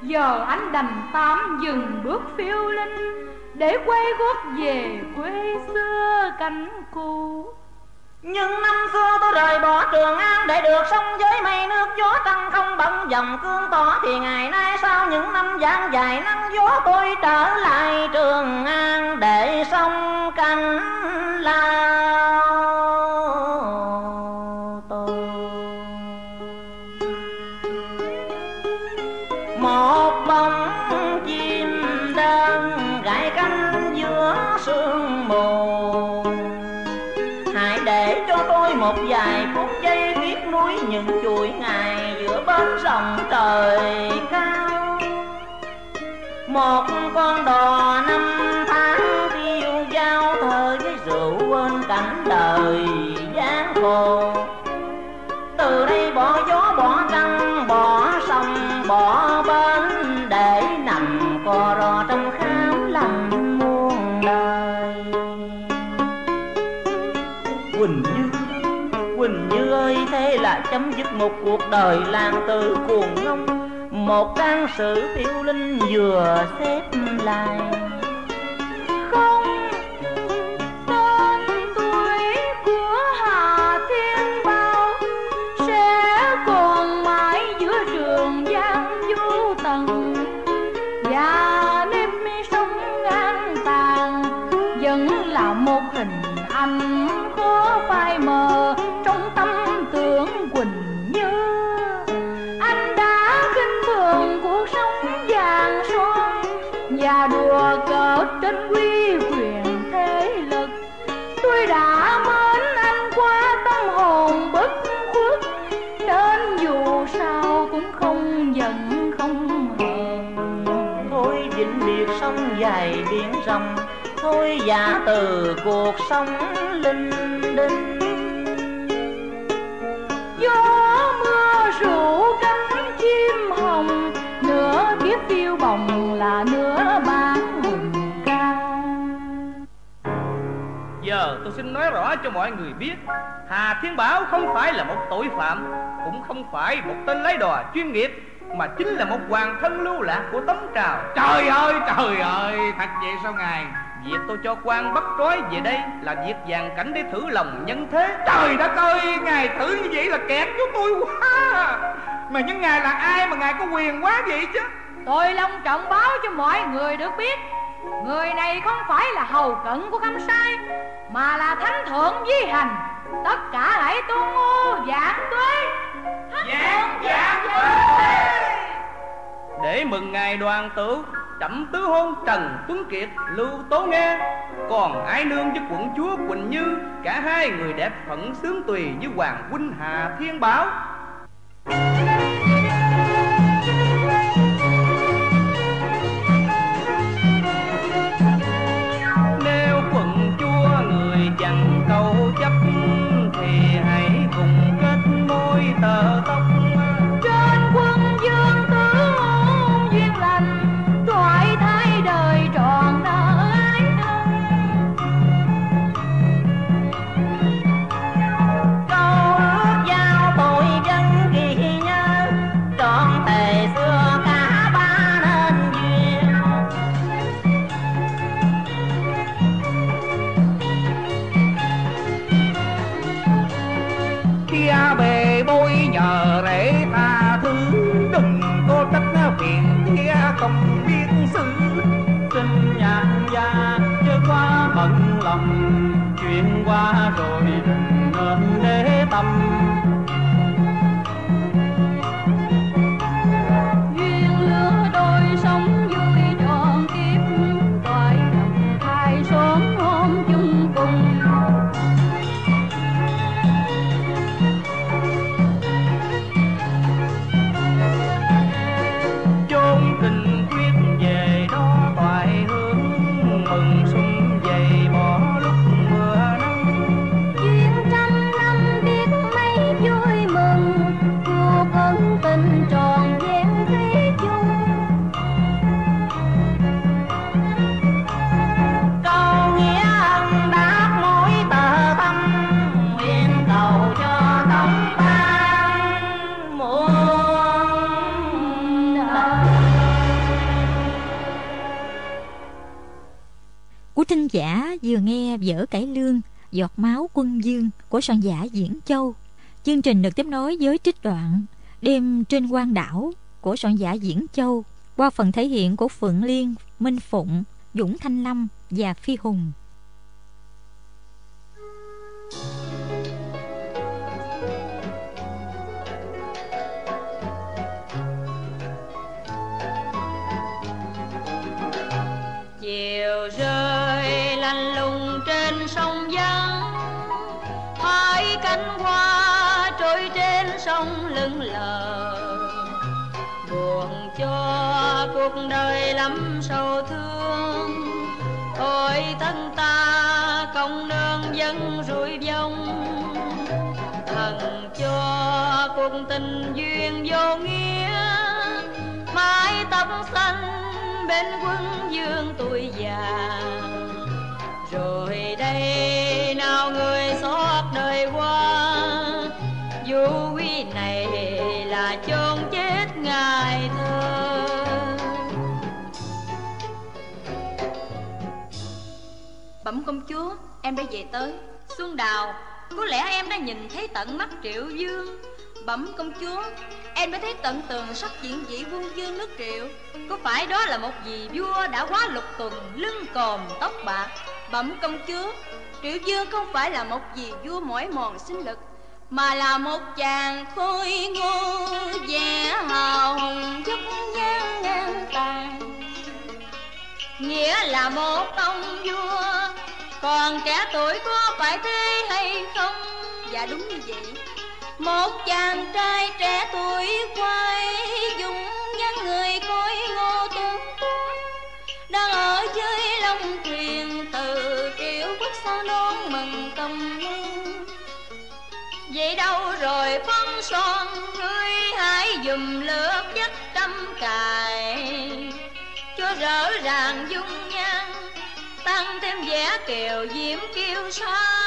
Giờ anh đành tạm dừng bước phiêu linh, để quay gót về quê xưa cảnh cũ. Nhưng năm xưa tôi rời bỏ Trường An để được sống với mây nước gió trăng không bận dòng cương tỏ, thì ngày nay sau những năm giảng dài nắng gió tôi trở lại Trường An để sống cảnh lao tôi. Một bóng chim đơn gãy cánh giữa sương mù, hãy để cho tôi một vài phút giây viết núi những chuỗi ngày giữa bến rộng trời cao. Một con đò năm tháng tiêu dao thời với rượu quên cảnh đời gian khổ. Từ đây bỏ gió bỏ trăng bỏ sông bỏ bến, để nằm co ro trong khám lành muôn đời. Quỳnh Như, Quỳnh Như ơi, thế là chấm dứt một cuộc đời làng tử cuồng ngông. Một trang sử phiêu linh vừa xếp lại. Không, tên tuổi của Hà Thiên Bao sẽ còn mãi giữa trường giang vô tận, và nếp sống ngang tàn vẫn là một hình ảnh khó phai mờ trong tâm tưởng Quỳnh Như. Anh đã khinh thường cuộc sống vàng son và đùa cợt trên uy quyền thế lực. Tôi đã mến anh quá tâm hồn bất khuất, nên dù sao cũng không giận không hờn. Thôi vĩnh biệt sông dài biển rộng, thôi giả từ cuộc sống linh đinh. Gió mưa rủ cánh chim hồng, nửa biết phiêu bồng là nửa bán hùng ca. Giờ tôi xin nói rõ cho mọi người biết, Hà Thiên Bảo không phải là một tội phạm, cũng không phải một tên lái đò chuyên nghiệp, mà chính là một hoàng thân lưu lạc của Tống Trào. Trời ơi trời ơi, thật vậy sao ngài? Việc tôi cho quan bắt trói về đây là việc vàn cảnh để thử lòng nhân thế. Trời đất ơi, ngài thử như vậy là kẹt với tôi quá. Mà những ngài là ai mà ngài có quyền quá vậy chứ? Tôi long trọng báo cho mọi người được biết, người này không phải là hầu cận của Khâm Sai, mà là thánh thượng vi hành. Tất cả hãy tu ngô vạn tuế. Vạn vạn tuế. Để mừng ngày đoàn tụ, trẫm tứ hôn Trần Tuấn Kiệt, Lưu Tố Nghe, còn ái nương với quận chúa Quỳnh Như, cả hai người đẹp phận sướng tùy với hoàng huynh Hà Thiên Bảo. Nếu quận chúa người chẳng câu chấp, thì hãy cùng kết môi tờ tóc. Trên quân dương tứ hôn duyên lành, thoại thái đời trọn nợ ái thân. Câu ước giao tội dân ghi nhớ, trọn thề xưa cả ba nên duyên. Kia bề bối nhờ để tha thứ, đừng có trách phiền kia không biết xử. Xin nhàn gia chứ quá bận lòng, chuyện qua rồi đừng nên để tâm. Duyên lứa đôi sống vui trọn kiếp, toại đồng hai xóm hôn chung cùng. Chốn tình quyết về đó toại hương, mừng xuân dày bỏ lúc mưa nắng. thính giả vừa nghe vở cải lương Giọt máu quân dương của soạn giả Diễn Châu. Chương trình được tiếp nối với trích đoạn Đêm trên Quan Đảo của soạn giả Diễn Châu qua phần thể hiện của Phượng Liên, Minh Phụng, Dũng Thanh Lâm và Phi Hùng. Chiều rơi lạnh lùng trên sông vắng, hai cánh hoa trôi trên sông lững lờ, buồn cho cuộc đời lắm sầu thương. Ôi thân ta công nương dân rủi vong, thần cho cuộc tình duyên vô nghĩa. Mái tóc xanh bên quân dương tuổi già, rồi đây nào người xót đời qua. Dù quý này là chôn chết ngài thơ. Bẩm công chúa, em đã về tới. Xuân Đào, có lẽ em đã nhìn thấy tận mắt Triệu Dương. Bẩm công chúa, em đã thấy tận tường sắc diện vị quân vương nước Triệu. Có phải đó là một vị vua đã quá lục tuần, lưng còm tóc bạc? Bẩm công chúa, Triệu Dương không phải là một vị vua mỏi mòn sinh lực, mà là một chàng khôi ngô vẻ hào hùng dốc ngang ngang tàn. Nghĩa là một ông vua, còn trẻ tuổi có phải thế hay không? Dạ đúng như vậy. Một chàng trai trẻ tuổi quay dùng dáng người khôi ngô tuấn tú, đang ở dưới lòng thuyền từ Triệu Quốc sao đón mừng công nhân. Vậy đâu rồi phấn son, ngươi hãy dùm lượt dắt trăm cài, cho rõ ràng dung nhan, tăng thêm vẻ kiều diễm kiêu sa.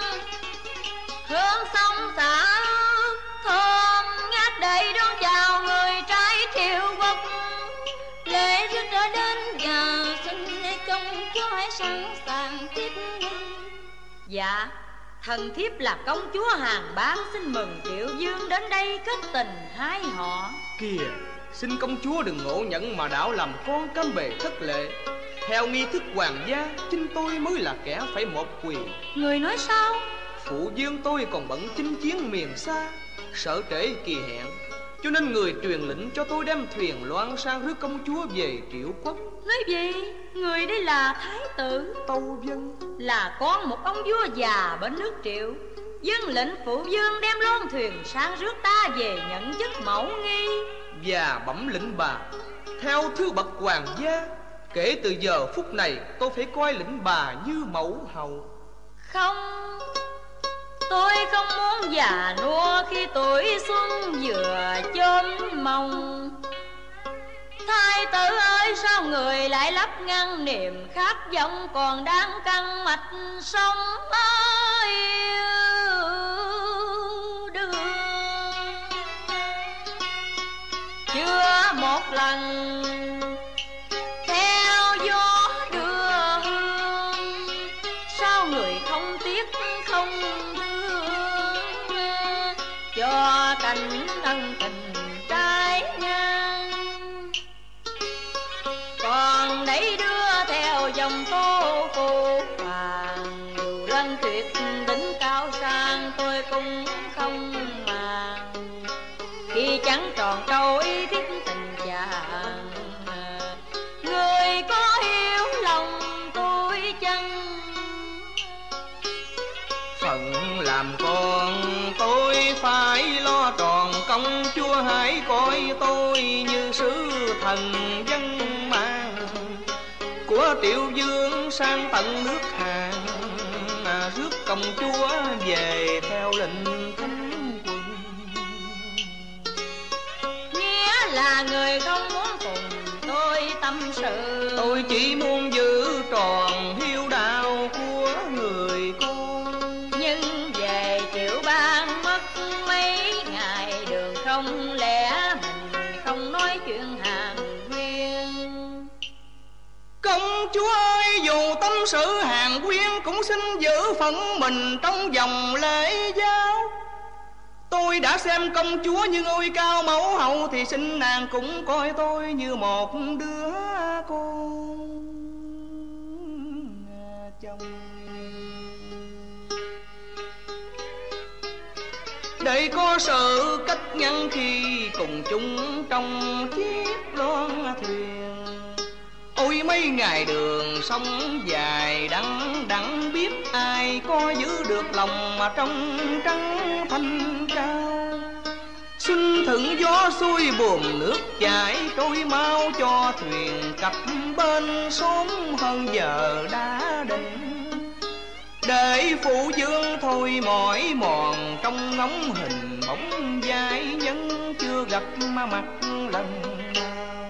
Hương sông xả thơm ngát đầy đón chào người trái Triệu Quốc. Lễ rước đã đến giờ, xin công chúa hãy sẵn sàng tiếp nghênh. Dạ, thần thiếp là công chúa Hàn Bán, xin mừng Triệu Dương đến đây kết tình hai họ. Kìa, xin công chúa đừng ngộ nhận mà đảo làm con cám bề thất lệ. Theo nghi thức hoàng gia, chính tôi mới là kẻ phải một quyền. Người nói sao? Phụ vương tôi còn bận chinh chiến miền xa, sợ trễ kỳ hẹn, cho nên người truyền lệnh cho tôi đem thuyền loan sang rước công chúa về Triệu Quốc. Nói gì? Người đây là thái tử Tâu Vân, là con một ông vua già bên nước Triệu. Dân lệnh phụ vương đem loan thuyền sang rước ta về nhận chức mẫu nghi. Và bẩm lệnh bà, theo thứ bậc hoàng gia, kể từ giờ phút này tôi phải coi lệnh bà như mẫu hầu. Không, tôi không muốn già nua khi tuổi xuân vừa chớm mong. Thái tử ơi, sao người lại lấp ngăn niềm khát vọng còn đang căng mạch sông yêu đương. Chưa một lần theo gió đưa hương, sao người không tiếc không thương, cho cảnh ân tình trái ngang. Còn đấy đưa theo dòng Tô Phù Hoàng, dù lân tuyệt đỉnh cao sang tôi cũng không màng. Khi chẳng tròn câu ý thiết tình chàng, người có hiểu lòng tôi chăng? Phận làm con tôi phải lo tròn, công chúa hãy coi tôi như sứ thần dân mang của Triệu Dương sang tận nước Hàn, à, rước công chúa về theo lệnh thánh quân. Nghĩa là người không muốn cùng tôi tâm sự, tôi chỉ muốn giữ tròn hiếu đạo của người con. nhưng về Triệu Bang mất mấy ngày đường, không lẽ mình không nói chuyện hàn huyên. Công chúa ơi, dù tâm sự hàng quyến cũng xin giữ phận mình trong dòng lễ giáo. Tôi đã xem công chúa như ngôi cao mẫu hậu, thì xin nàng cũng coi tôi như một đứa con chồng. Để có sự cách ngăn khi cùng chung trong chiếc loan thuyền. Ôi mấy ngày đường sông dài đắng đắng, biết ai có giữ được lòng mà trong trắng thanh cao. Xin thử gió xuôi buồm nước chảy trôi mau, cho thuyền cập bên sớm hơn giờ đã định. Để phụ dương thôi mỏi mòn trong ngóng hình bóng dai nhân chưa gặp ma mặt lần nào.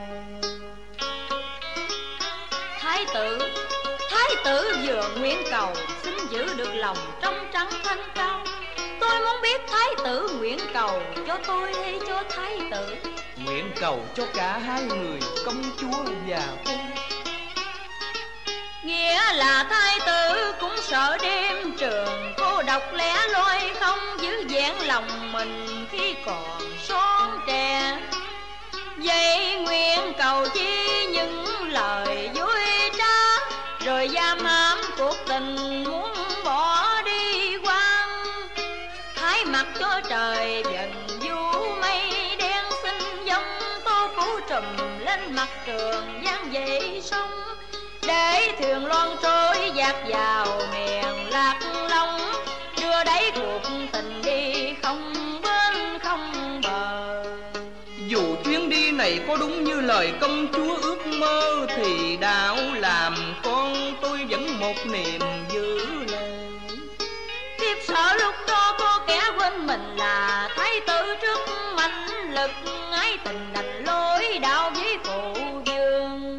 Thái tử, thái tử vừa nguyện cầu xin giữ được lòng trong trắng thanh cao. Tôi muốn biết thái tử nguyện cầu cho tôi hay cho thái tử? Nguyện cầu cho cả hai người, công chúa và tôi. Nghĩa là thái tử cũng sợ đêm trường cô độc lẻ loi, không giữ vẹn lòng mình khi còn son trẻ. Vậy nguyện cầu chi những lời vui trá, rồi giam hãm cuộc tình muốn bỏ đi quang. Thái mặt cho trời dần du mây đen xinh dông, tô phủ trùm lên mặt trường giang dậy sông. Để thuyền loan trôi dạt vào miền lạc long, đưa đẩy cuộc tình đi không bên không bờ. Dù chuyến đi này có đúng như lời công chúa ước mơ, thì đạo làm con tôi vẫn một niềm giữ lời. Thiếp sợ lúc đó có kẻ quên mình là thái tử, trước mạnh lực ái tình đành lối đạo với phụ vương.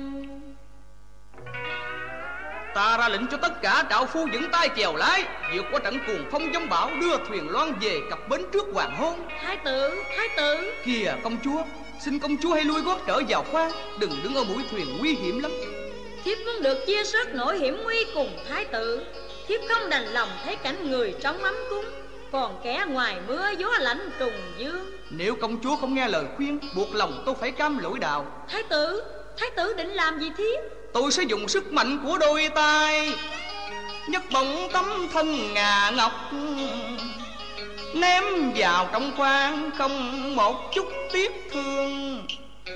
Ta ra lệnh cho tất cả trạo phu vững tay chèo lái, vượt qua trận cuồng phong giông bão, đưa thuyền loan về cập bến trước hoàng hôn. Thái tử, thái tử. Kìa công chúa, xin công chúa hãy lui gót trở vào khoang, đừng đứng ở mũi thuyền nguy hiểm lắm. Thiếp muốn được chia sớt nỗi hiểm nguy cùng thái tử. Thiếp không đành lòng thấy cảnh người trong ấm cúng, còn kẻ ngoài mưa gió lạnh trùng dương. Nếu công chúa không nghe lời khuyên, buộc lòng tôi phải cam lỗi đạo. Thái tử, thái tử định làm gì thiếp? Tôi sẽ dùng sức mạnh của đôi tay, nhấc bổng tấm thân ngà ngọc, ném vào trong khoang không một chút tiếc thương.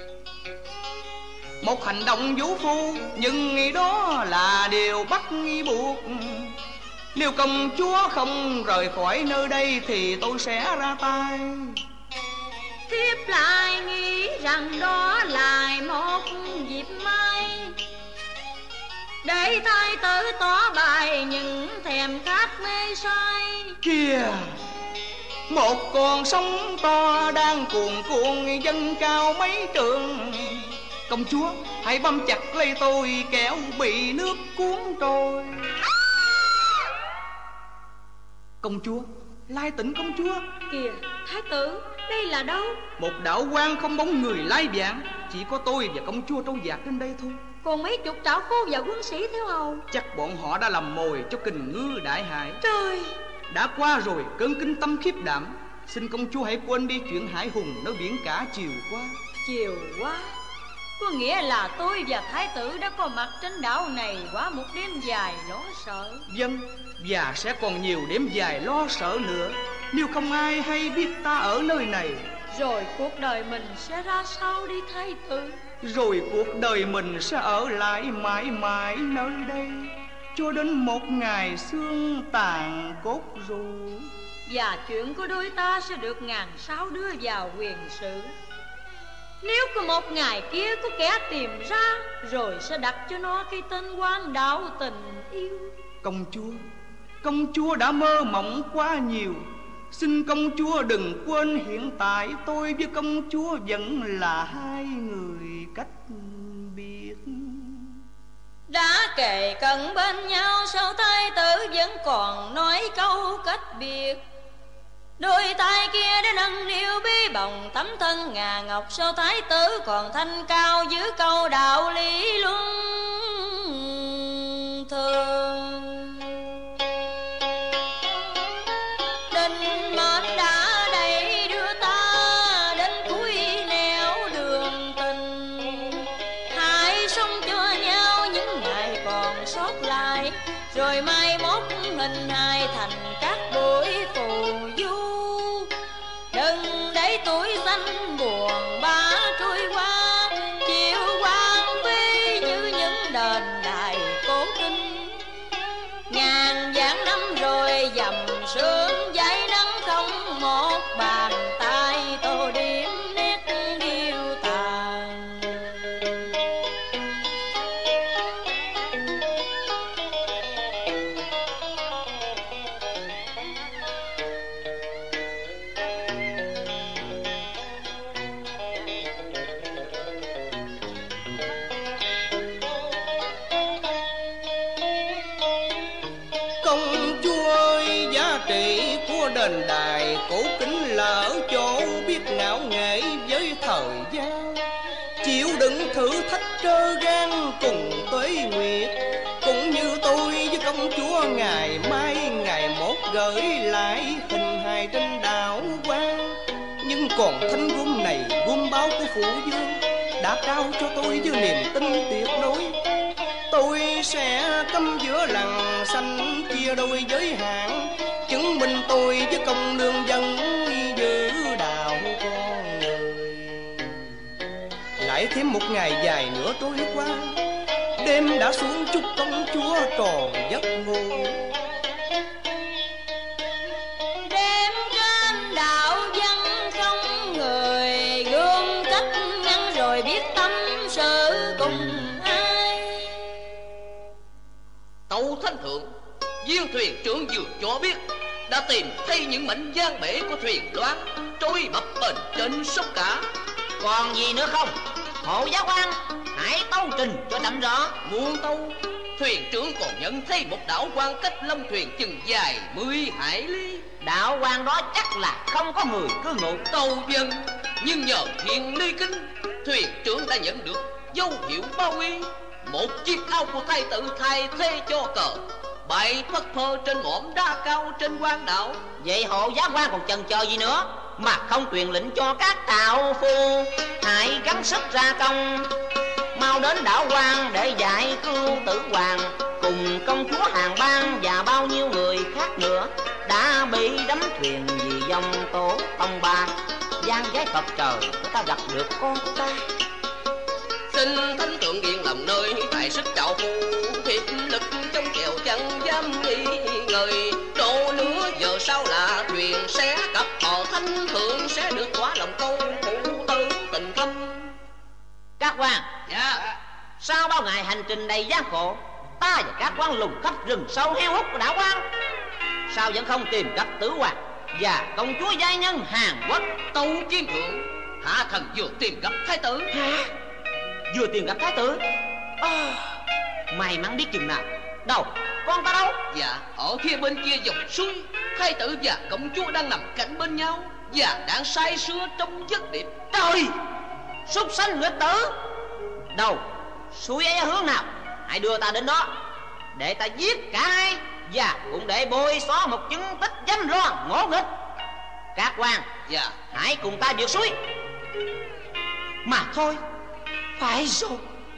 Một hành động vũ phu, nhưng đó là điều bắt buộc. Nếu công chúa không rời khỏi nơi đây thì tôi sẽ ra tay. Thiếp lại nghĩ rằng đó là một dịp may, để thái tử tỏ bài những thèm khát mê say. Kìa, một con sóng to đang cuồn cuộn dâng cao mấy trượng. Công chúa hãy băm chặt lấy tôi, kẻo bị nước cuốn trôi. Công chúa, lai tỉnh công chúa. Kìa thái tử, đây là đâu? Một đảo quan không bóng người lai vãng, chỉ có tôi và công chúa trôi dạt đến đây thôi. Còn mấy chục trảo phu và quân sĩ theo hầu. Chắc bọn họ đã làm mồi cho kình ngư đại hải. Trời, đã qua rồi cơn kinh tâm khiếp đảm. Xin công chúa hãy quên đi chuyện hải hùng nơi biển cả chiều qua. Chiều qua có nghĩa là tôi và thái tử đã có mặt trên đảo này qua một đêm dài lo sợ. Vâng, và sẽ còn nhiều đêm dài lo sợ nữa, nếu không ai hay biết ta ở nơi này. Rồi cuộc đời mình sẽ ra sao đi thái tử? Rồi cuộc đời mình sẽ ở lại mãi mãi nơi đây, cho đến một ngày xương tàn cốt ru. Và chuyện của đôi ta sẽ được ngàn sao đưa vào huyền sử. Nếu có một ngày kia có kẻ tìm ra, rồi sẽ đặt cho nó cái tên quan đạo tình yêu. Công chúa, công chúa đã mơ mộng quá nhiều. Xin công chúa đừng quên hiện tại tôi với công chúa vẫn là hai người cách biệt. Đã kề cận bên nhau sao thái tử vẫn còn nói câu cách biệt. Đôi tay kia đã nâng niu bí bồng tấm thân ngà ngọc, sao thái tử còn thanh cao giữ câu đạo lý luân để tuổi xanh buồn bã trôi qua, chiều quang vi như những đền đài cổ kinh. Ngàn vạn năm rồi dầm sương dãi nắng, không một bàn tay tô điểm nét điêu tàn. Công chúa ơi, giá trị của đền đài cổ kính là ở chỗ biết ngạo nghệ với thời gian, chịu đựng thử thách trơ gan cùng tuế nguyệt. Cũng như tôi với công chúa ngày mai ngày mốt gửi lại hình hài trên đảo quan. Nhưng còn thanh gươm này, gươm báo của phụ vương đã trao cho tôi với niềm tin tuyệt đối. Tôi sẽ cắm giữa lằn xanh chia đôi giới hạn, chứng minh tôi với công nương dân giữ đạo con người. Lại thêm một ngày dài nữa trôi qua, đêm đã xuống chúc công chúa tròn giấc ngủ. Đêm trên đạo văn không người, gương cách ngăn rồi biết tâm sự cùng ai. Tâu Thánh Thượng, viên thuyền trưởng vừa cho biết đã tìm thấy những mảnh gian bể của thuyền loan trôi bập bềnh trên sông cả. Còn gì nữa không? Hộ giáo quan, hãy tâu trình cho đậm rõ. Muôn tâu, thuyền trưởng còn nhận thấy một đảo quan cách lâm thuyền chừng dài mười hải lý. Đạo quan đó chắc là không có người cư ngụ. Tâu dân, nhưng nhờ thiên ly kinh, thuyền trưởng đã nhận được dấu hiệu bao uy. Một chiếc áo của thái tử thay thế cho cờ bay phất phơ trên mỏm đá cao trên quan đảo. Vậy hộ giáo quan còn chần chờ gì nữa mà không truyền lệnh cho các tạo phu hãy gắng sức ra công, mau đến đảo quan để giải cứu tử hoàng cùng công chúa Hàng Bang và bao nhiêu người khác nữa đã bị đắm thuyền vì dòng tố ông ba. Gian giái Phật trời, người ta gặp được con của ta. Xin Thánh Thượng yên lòng nơi tại sức trạo phu, thiệt lực trong chèo chẳng dám nghi ngời. Độ nữa giờ sau là thuyền sẽ cập bờ, Thánh Thượng sẽ được quả lòng câu phụ tử tình thâm. Các quan, dạ. Sau bao ngày hành trình đầy gian khổ, ta và các quan lùng khắp rừng sâu heo hút của đảo quan, sao vẫn không tìm gặp tử hoàng và công chúa giai nhân Hàn Quốc? Tâu Kim Thượng, hạ thần vừa tìm gặp thái tử. Hả? Vừa tìm gặp thái tử? À, may mắn biết chừng nào. Đâu, con ta đâu? Dạ, ở phía bên kia dòng suối, thái tử và công chúa đang nằm cạnh bên nhau và đang say sưa trong giấc đêm. Trời, súc sanh nghịch tử! Đâu, suối ấy hướng nào? Hãy đưa ta đến đó để ta giết cả hai, và cũng để bôi xóa một chứng tích dâm loạn ngỗ nghịch. Các quan, dạ, hãy cùng ta vượt suối. Mà thôi, phải rồi.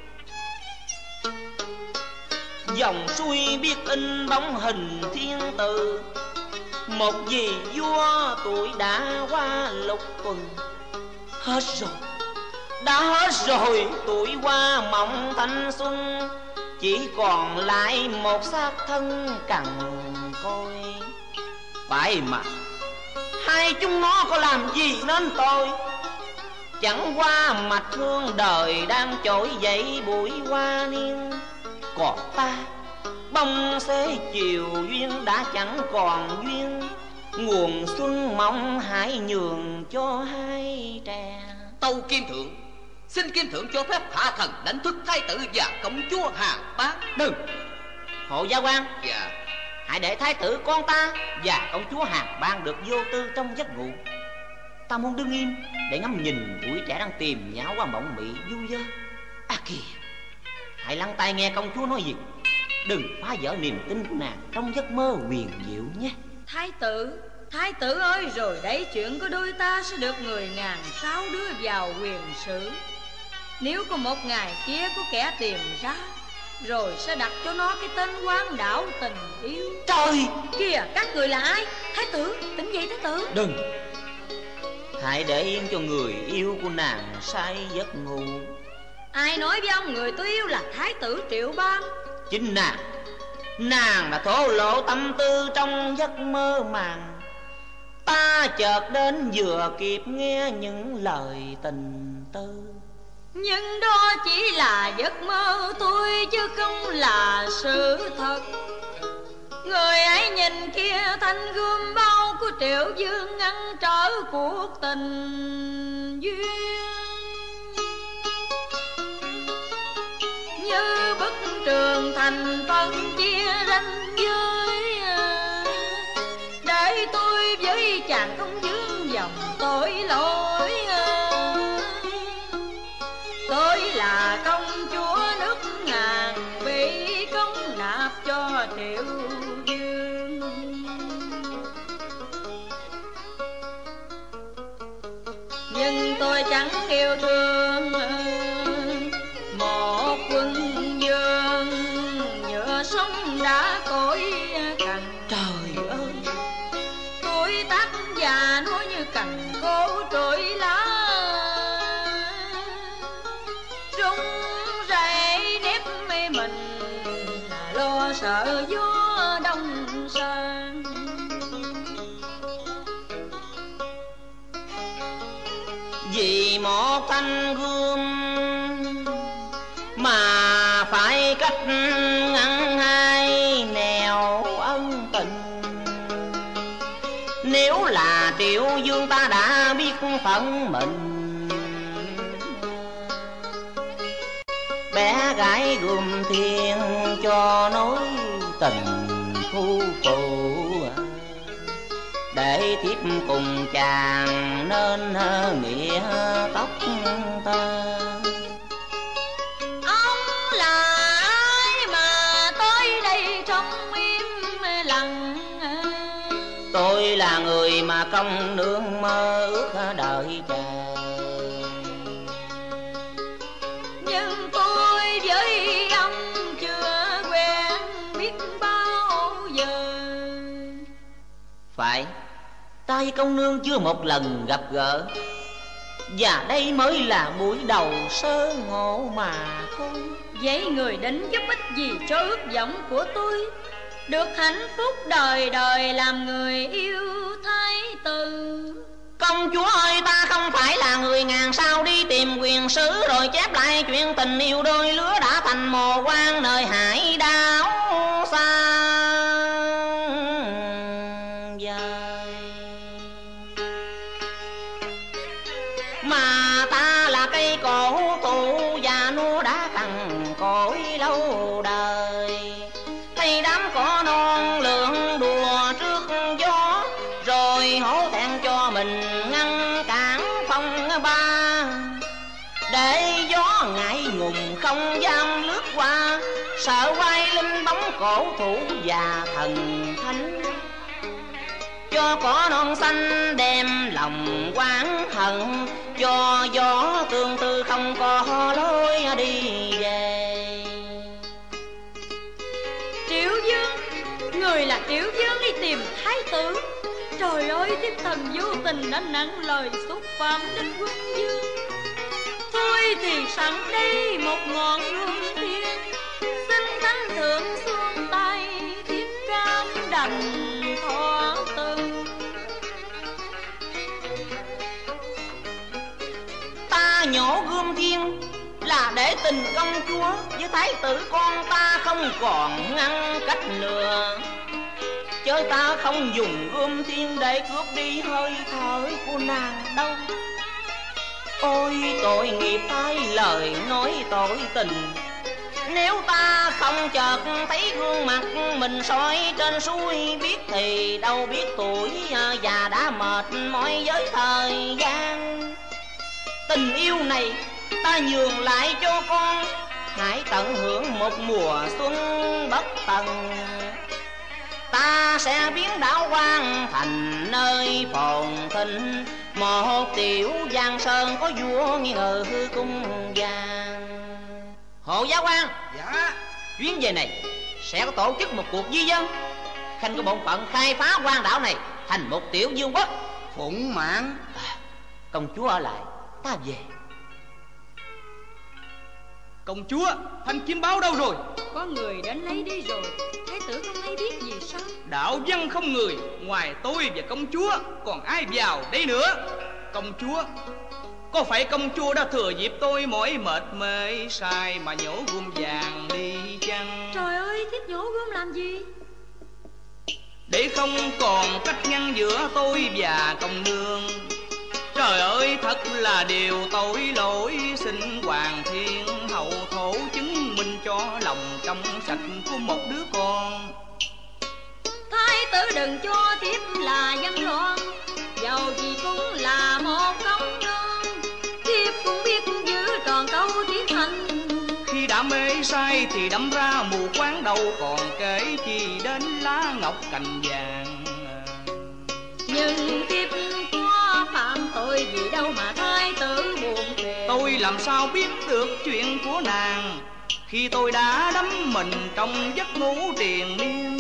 Dòng suối biết in bóng hình thiên tử, một vị vua tuổi đã qua lục tuần. Hết rồi, đã hết rồi tuổi qua mộng thanh xuân, chỉ còn lại một xác thân cằn côi. Phải mà, hai chúng nó có làm gì nên tôi? Chẳng qua mạch hương đời đang trỗi dậy bụi hoa niên. Còn ta bông xế chiều duyên đã chẳng còn duyên, nguồn xuân mong hãy nhường cho hai trẻ. Tâu Kim Thượng, xin Kim Thượng cho phép hạ thần đánh thức thái tử và công chúa Hàn Bang. Đừng! Hộ gia quan, dạ, hãy để thái tử con ta và công chúa Hàn Bang được vô tư trong giấc ngủ. Ta muốn đứng im để ngắm nhìn tuổi trẻ đang tìm nháo qua mộng mị vui vơ. À kìa, hãy lắng tai nghe công chúa nói gì. Đừng phá vỡ niềm tin của nàng trong giấc mơ huyền diệu nhé. Thái tử, thái tử ơi, rồi đấy chuyện của đôi ta sẽ được người ngàn sao đưa vào quyền sử. Nếu có một ngày kia có kẻ tìm ra, rồi sẽ đặt cho nó cái tên Quang Đảo Tình Yêu. Trời! Kìa, các người là ai? Thái tử, tỉnh dậy thái tử. Đừng! hãy để yên cho người yêu của nàng say giấc ngủ. Ai nói với ông người tôi yêu là Thái tử Triệu Bang? Chính nàng. Nàng đã thổ lộ tâm tư trong giấc mơ màng. Ta chợt đến vừa kịp nghe những lời tình tư. Nhưng đó chỉ là giấc mơ tôi chứ không là sự thật. Người ấy nhìn kia thanh gươm bao của Triệu Dương ngăn trở cuộc tình duyên. Như bức tường thành phân chia ranh giới, để tôi với chàng không vướng dòng tội lỗi. Tôi là công chúa nước ngàn bị công nạp cho Triệu Dương. Nhưng tôi chẳng yêu thương một quân vương nhựa sống đã cõi cằn. Trời ơi, tôi tác già nói như cành khô trỗi lá, rung rẩy nếp mê mình lo sợ gió đông sang. vì một thanh gươm mà phải cách ngăn hai nẻo ân tình. Nếu là Triệu Dương ta đã biết phận mình, bé gái gươm thiên cho nối tình phu phụ. Để thiếp cùng chàng nên nghĩa tóc ta. Ông là ai mà tới đây trong im lặng? Tôi là người mà công nương mơ ước đợi chàng. Nhưng tôi với ông chưa quen biết bao giờ. Phải, ta với công nương chưa một lần gặp gỡ, và đây mới là buổi đầu sơ ngộ mà thôi. Vậy người đến giúp ích gì cho ước vọng của tôi, được hạnh phúc đời đời làm người yêu thái tử. Công chúa ơi, ta không phải là người ngàn sao đi tìm quyền sứ rồi chép lại chuyện tình yêu đôi lứa đã thành mồ quan nơi hải đảo xa dài. Mà ta là cây cổ thụ già nua đã cằn cỗi lâu đời, thấy đám cỏ non lượn đùa trước gió, rồi hổ thẹn cho mình ngăn cản phong ba. Để gió ngại ngùng không dám lướt qua, sợ quay linh bóng cổ thụ và thần thánh. Cho cỏ non xanh đem lòng oán hận, cho gió tương tư không có lối đi về. Triệu Dương, người là Triệu Dương đi tìm thái tử. Trời ơi, thiếp thần vô tình đã nặng lời xúc phạm đến quân vương. Thôi thì sẵn đây một ngọn hương thiên, xin thánh thượng xuông tay, thiếp cam đành thọ từ. Ta nhổ gươm thiên là để tình công chúa với thái tử con ta không còn ngăn cách nữa, chứ ta không dùng gươm thiên để cướp đi hơi thở của nàng đâu. Ôi tội nghiệp thay lời nói tội tình, nếu ta không chợt thấy gương mặt mình soi trên suối biết thì đâu biết tuổi già đã mệt mỏi với thời gian. Tình yêu này ta nhường lại cho con, hãy tận hưởng một mùa xuân bất tận. Ta sẽ biến đảo Quan thành nơi phồn thịnh, một tiểu giang sơn có vua nghi ngờ hư cung vàng. Hộ giáo quan, dạ, chuyến về này sẽ có tổ chức một cuộc di dân, khanh có bổn phận khai phá quan đảo này thành một tiểu vương quốc. Phụng mãn. À, Công chúa ở lại, ta về. Công chúa, thanh kiếm báo đâu rồi? Có người đến lấy đi rồi. Thái tử không hay biết gì sao? Đạo văn không người, ngoài tôi và công chúa còn ai vào đây nữa? Công chúa, có phải công chúa đã thừa dịp tôi mỏi mệt mê sai mà nhổ gươm vàng đi chăng? Trời ơi, thiếp nhổ gươm làm gì? Để không còn cách ngăn giữa tôi và công nương. Trời ơi, thật là điều tội lỗi. Xin hoàng thiên hậu thổ chứng minh cho lòng trong sạch của một đứa con. Thái tử đừng cho thiếp là dân loạn, dầu gì cũng là một công nương. Thiếp cũng biết giữ tròn câu thiết hành. Khi đã mê say thì đâm ra mù quáng, đâu còn kể chi đến lá ngọc cành vàng. Nhưng thiếp có phạm tội gì đâu mà thái tử buồn phiền. Tôi làm sao biết được chuyện của nàng khi tôi đã đắm mình trong giấc ngủ triền miên.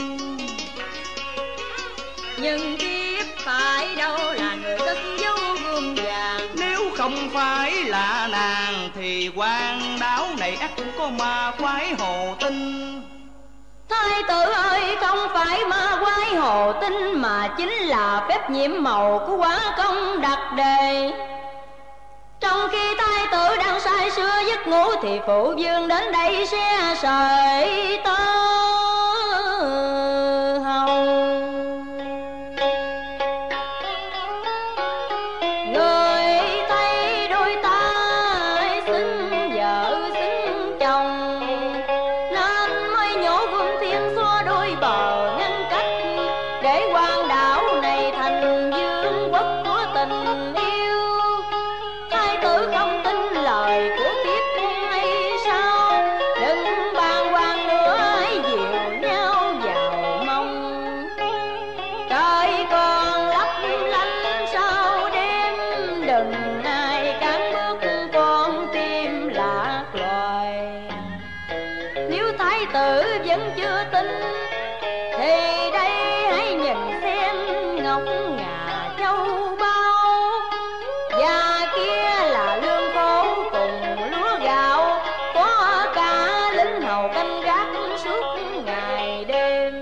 Nhưng thiếp phải đâu là người cất giấu gươm vàng. Nếu không phải là nàng thì quan đảo này ắt có ma quái hồ tinh. Thái tử ơi, không phải ma quái hồ tinh mà chính là phép nhiễm màu của quá công đặc đề. Trong khi thái tử đang say sưa giấc ngủ thì phụ vương đến đây xe sợi tơ hồng. Người thấy đôi tay xinh vợ xinh chồng, nên mới nhổ gươm thiên xóa đôi bờ ngăn cách, để quan đảo này thành vương quốc của tình yêu. Thái tử không tin lời của thiếp hay sao? Đừng bàng hoàng nữa, hãy dìu nhau vào mong. Trời còn lấp lánh sau đêm, đừng ai cản bước con tim lạc loài. Nếu thái tử vẫn chưa tin thì đây hãy nhìn xem ngọc ngà châu báu, và kia là lương khô cùng lúa gạo, có cả lính hầu canh gác suốt ngày đêm.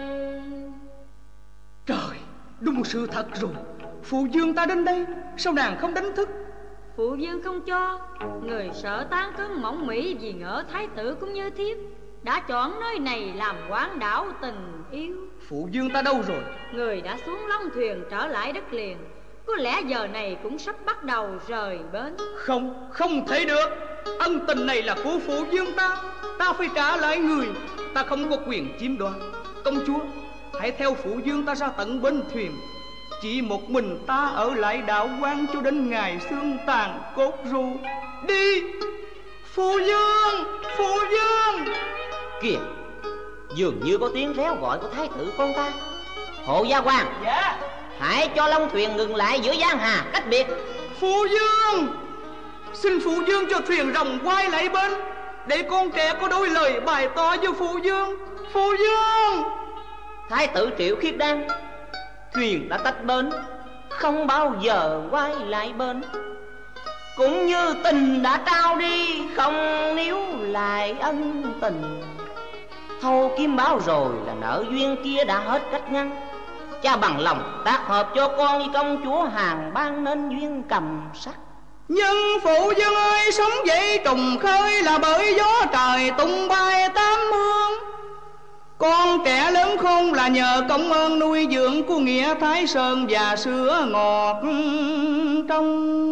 Trời, đúng sự thật rồi. Phụ vương ta đến đây, sao nàng không đánh thức? Phụ vương không cho. Người sợ tan cơn mộng mỹ vì ngỡ thái tử cũng như thiếp đã chọn nơi này làm quán đảo tình yêu. Phụ vương ta đâu rồi? Người đã xuống long thuyền trở lại đất liền, có lẽ giờ này cũng sắp bắt đầu rời bến. Không, không thể được. Ân tình này là của phụ vương ta, ta phải trả lại người. Ta không có quyền chiếm đoạt. Công chúa, hãy theo phụ vương ta ra tận bến thuyền. Chỉ một mình ta ở lại đạo quan cho đến ngày xương tàn cốt ru. Đi! Phụ vương! Phụ vương! Kìa, dường như có tiếng réo gọi của thái tử con ta. Hộ gia quan. Dạ. Hãy cho long thuyền ngừng lại giữa giang hà cách biệt. Phụ vương! Xin phụ vương cho thuyền rồng quay lại bên, để con trẻ có đôi lời bày tỏ với phụ vương. Phụ vương! Thái tử Triệu Khiết Đan, thuyền đã tách bến, không bao giờ quay lại bên. Cũng như tình đã trao đi, không níu lại ân tình. Thâu kiếm báo rồi là nợ duyên kia đã hết cách ngăn. Cha bằng lòng tác hợp cho con với công chúa hàng ban nên duyên cầm sắc. Nhưng phụ vương ơi, sống dậy trùng khơi là bởi gió trời tung bay tám phương. Con trẻ lớn khôn là nhờ công ơn nuôi dưỡng của nghĩa Thái Sơn và sữa ngọt trong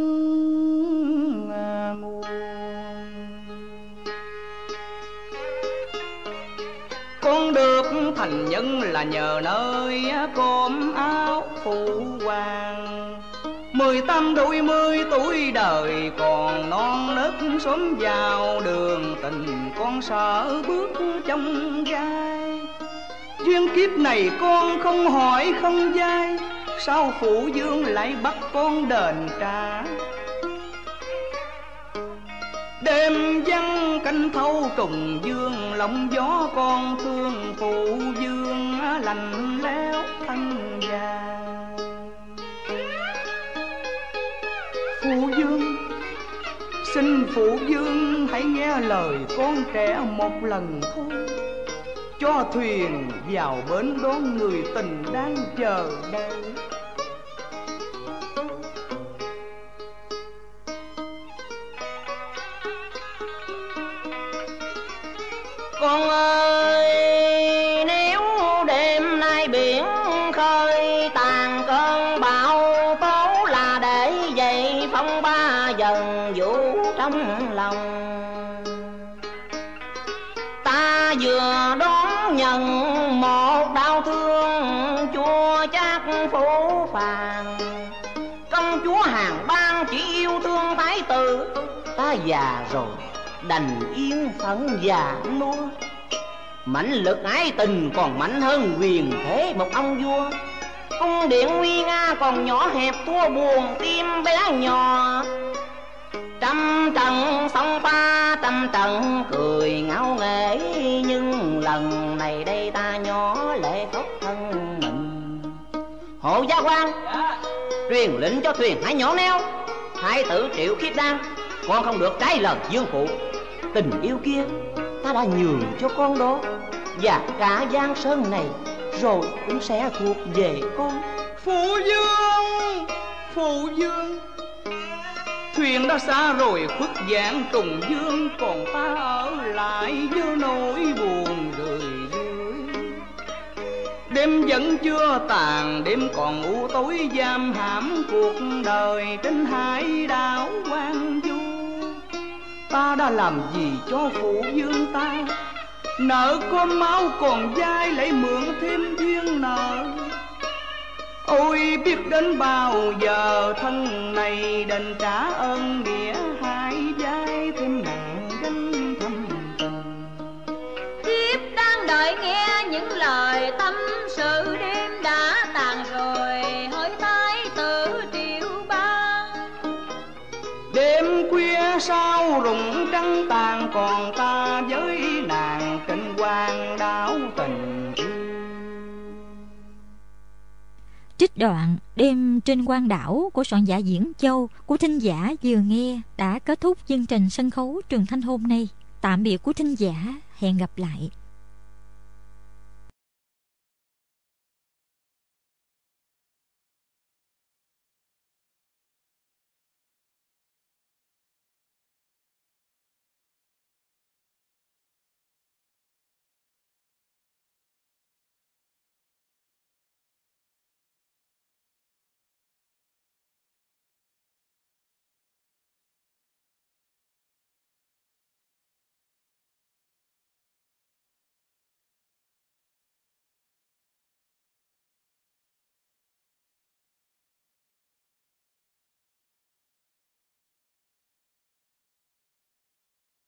nguồn. Con được thành nhân là nhờ nơi cơm áo phụ hoàng. Mười tám đôi mươi tuổi đời còn non nớt, sớm vào đường tình con sợ bước trong gai. Duyên kiếp này con không hỏi không dai, sao phụ vương lại bắt con đền trả? Đêm vắng canh thâu trùng dương, lòng gió con thương phụ vương lạnh lẽo thân già. Phụ vương, xin phụ vương hãy nghe lời con trẻ một lần thôi, cho thuyền vào bến đón người tình đang chờ đợi. Con ơi, nếu đêm nay biển khơi tàn cơn bão tố, là để dậy phong ba dần vũ trong lòng. Ta vừa đón nhận một đau thương chua chát phố phàng, công chúa hàng ban chỉ yêu thương thái tử. Ta già rồi đành yên phận già nua, mãnh lực ái tình còn mạnh hơn quyền thế một ông vua. Cung điện nguy nga còn nhỏ hẹp thua buồn tim bé nhỏ. Trăm trận sông pha trăm trận cười ngáo nghễ, nhưng lần này đây ta nhỏ lệ khóc thân mình. Hộ gia quan, truyền lệnh cho thuyền hãy nhỏ neo. Thái tử Triệu Khiết Đan, con không được trái lời vương phụ. Tình yêu kia ta đã nhường cho con đó, và cả giang sơn này rồi cũng sẽ thuộc về con. Phụ vương, phụ vương, thuyền đã xa rồi khuất dạng trùng dương, còn ta ở lại với nỗi buồn rười rượi. Đêm vẫn chưa tàn, đêm còn u tối giam hãm cuộc đời trên hải đảo hoang vu. Ta đã làm gì cho phụ vương ta, nợ con máu còn dai lại mượn thêm duyên nợ. Ôi biết đến bao giờ thân này đền trả ơn nghĩa, hai vai thêm nặng gánh thâm tình. Thiếp đang đợi nghe những lời tâm sự, đêm đã tàn rồi hỡi thái tử Triệu Ban. Đêm khuya sao rụng trăng tàn, còn ta với nàng trên quan đảo tình yêu. Trích đoạn Đêm trên quan đảo của soạn giả Diễn Châu của thính giả vừa nghe đã kết thúc chương trình sân khấu Trường Thanh hôm nay. Tạm biệt quý thính giả, hẹn gặp lại.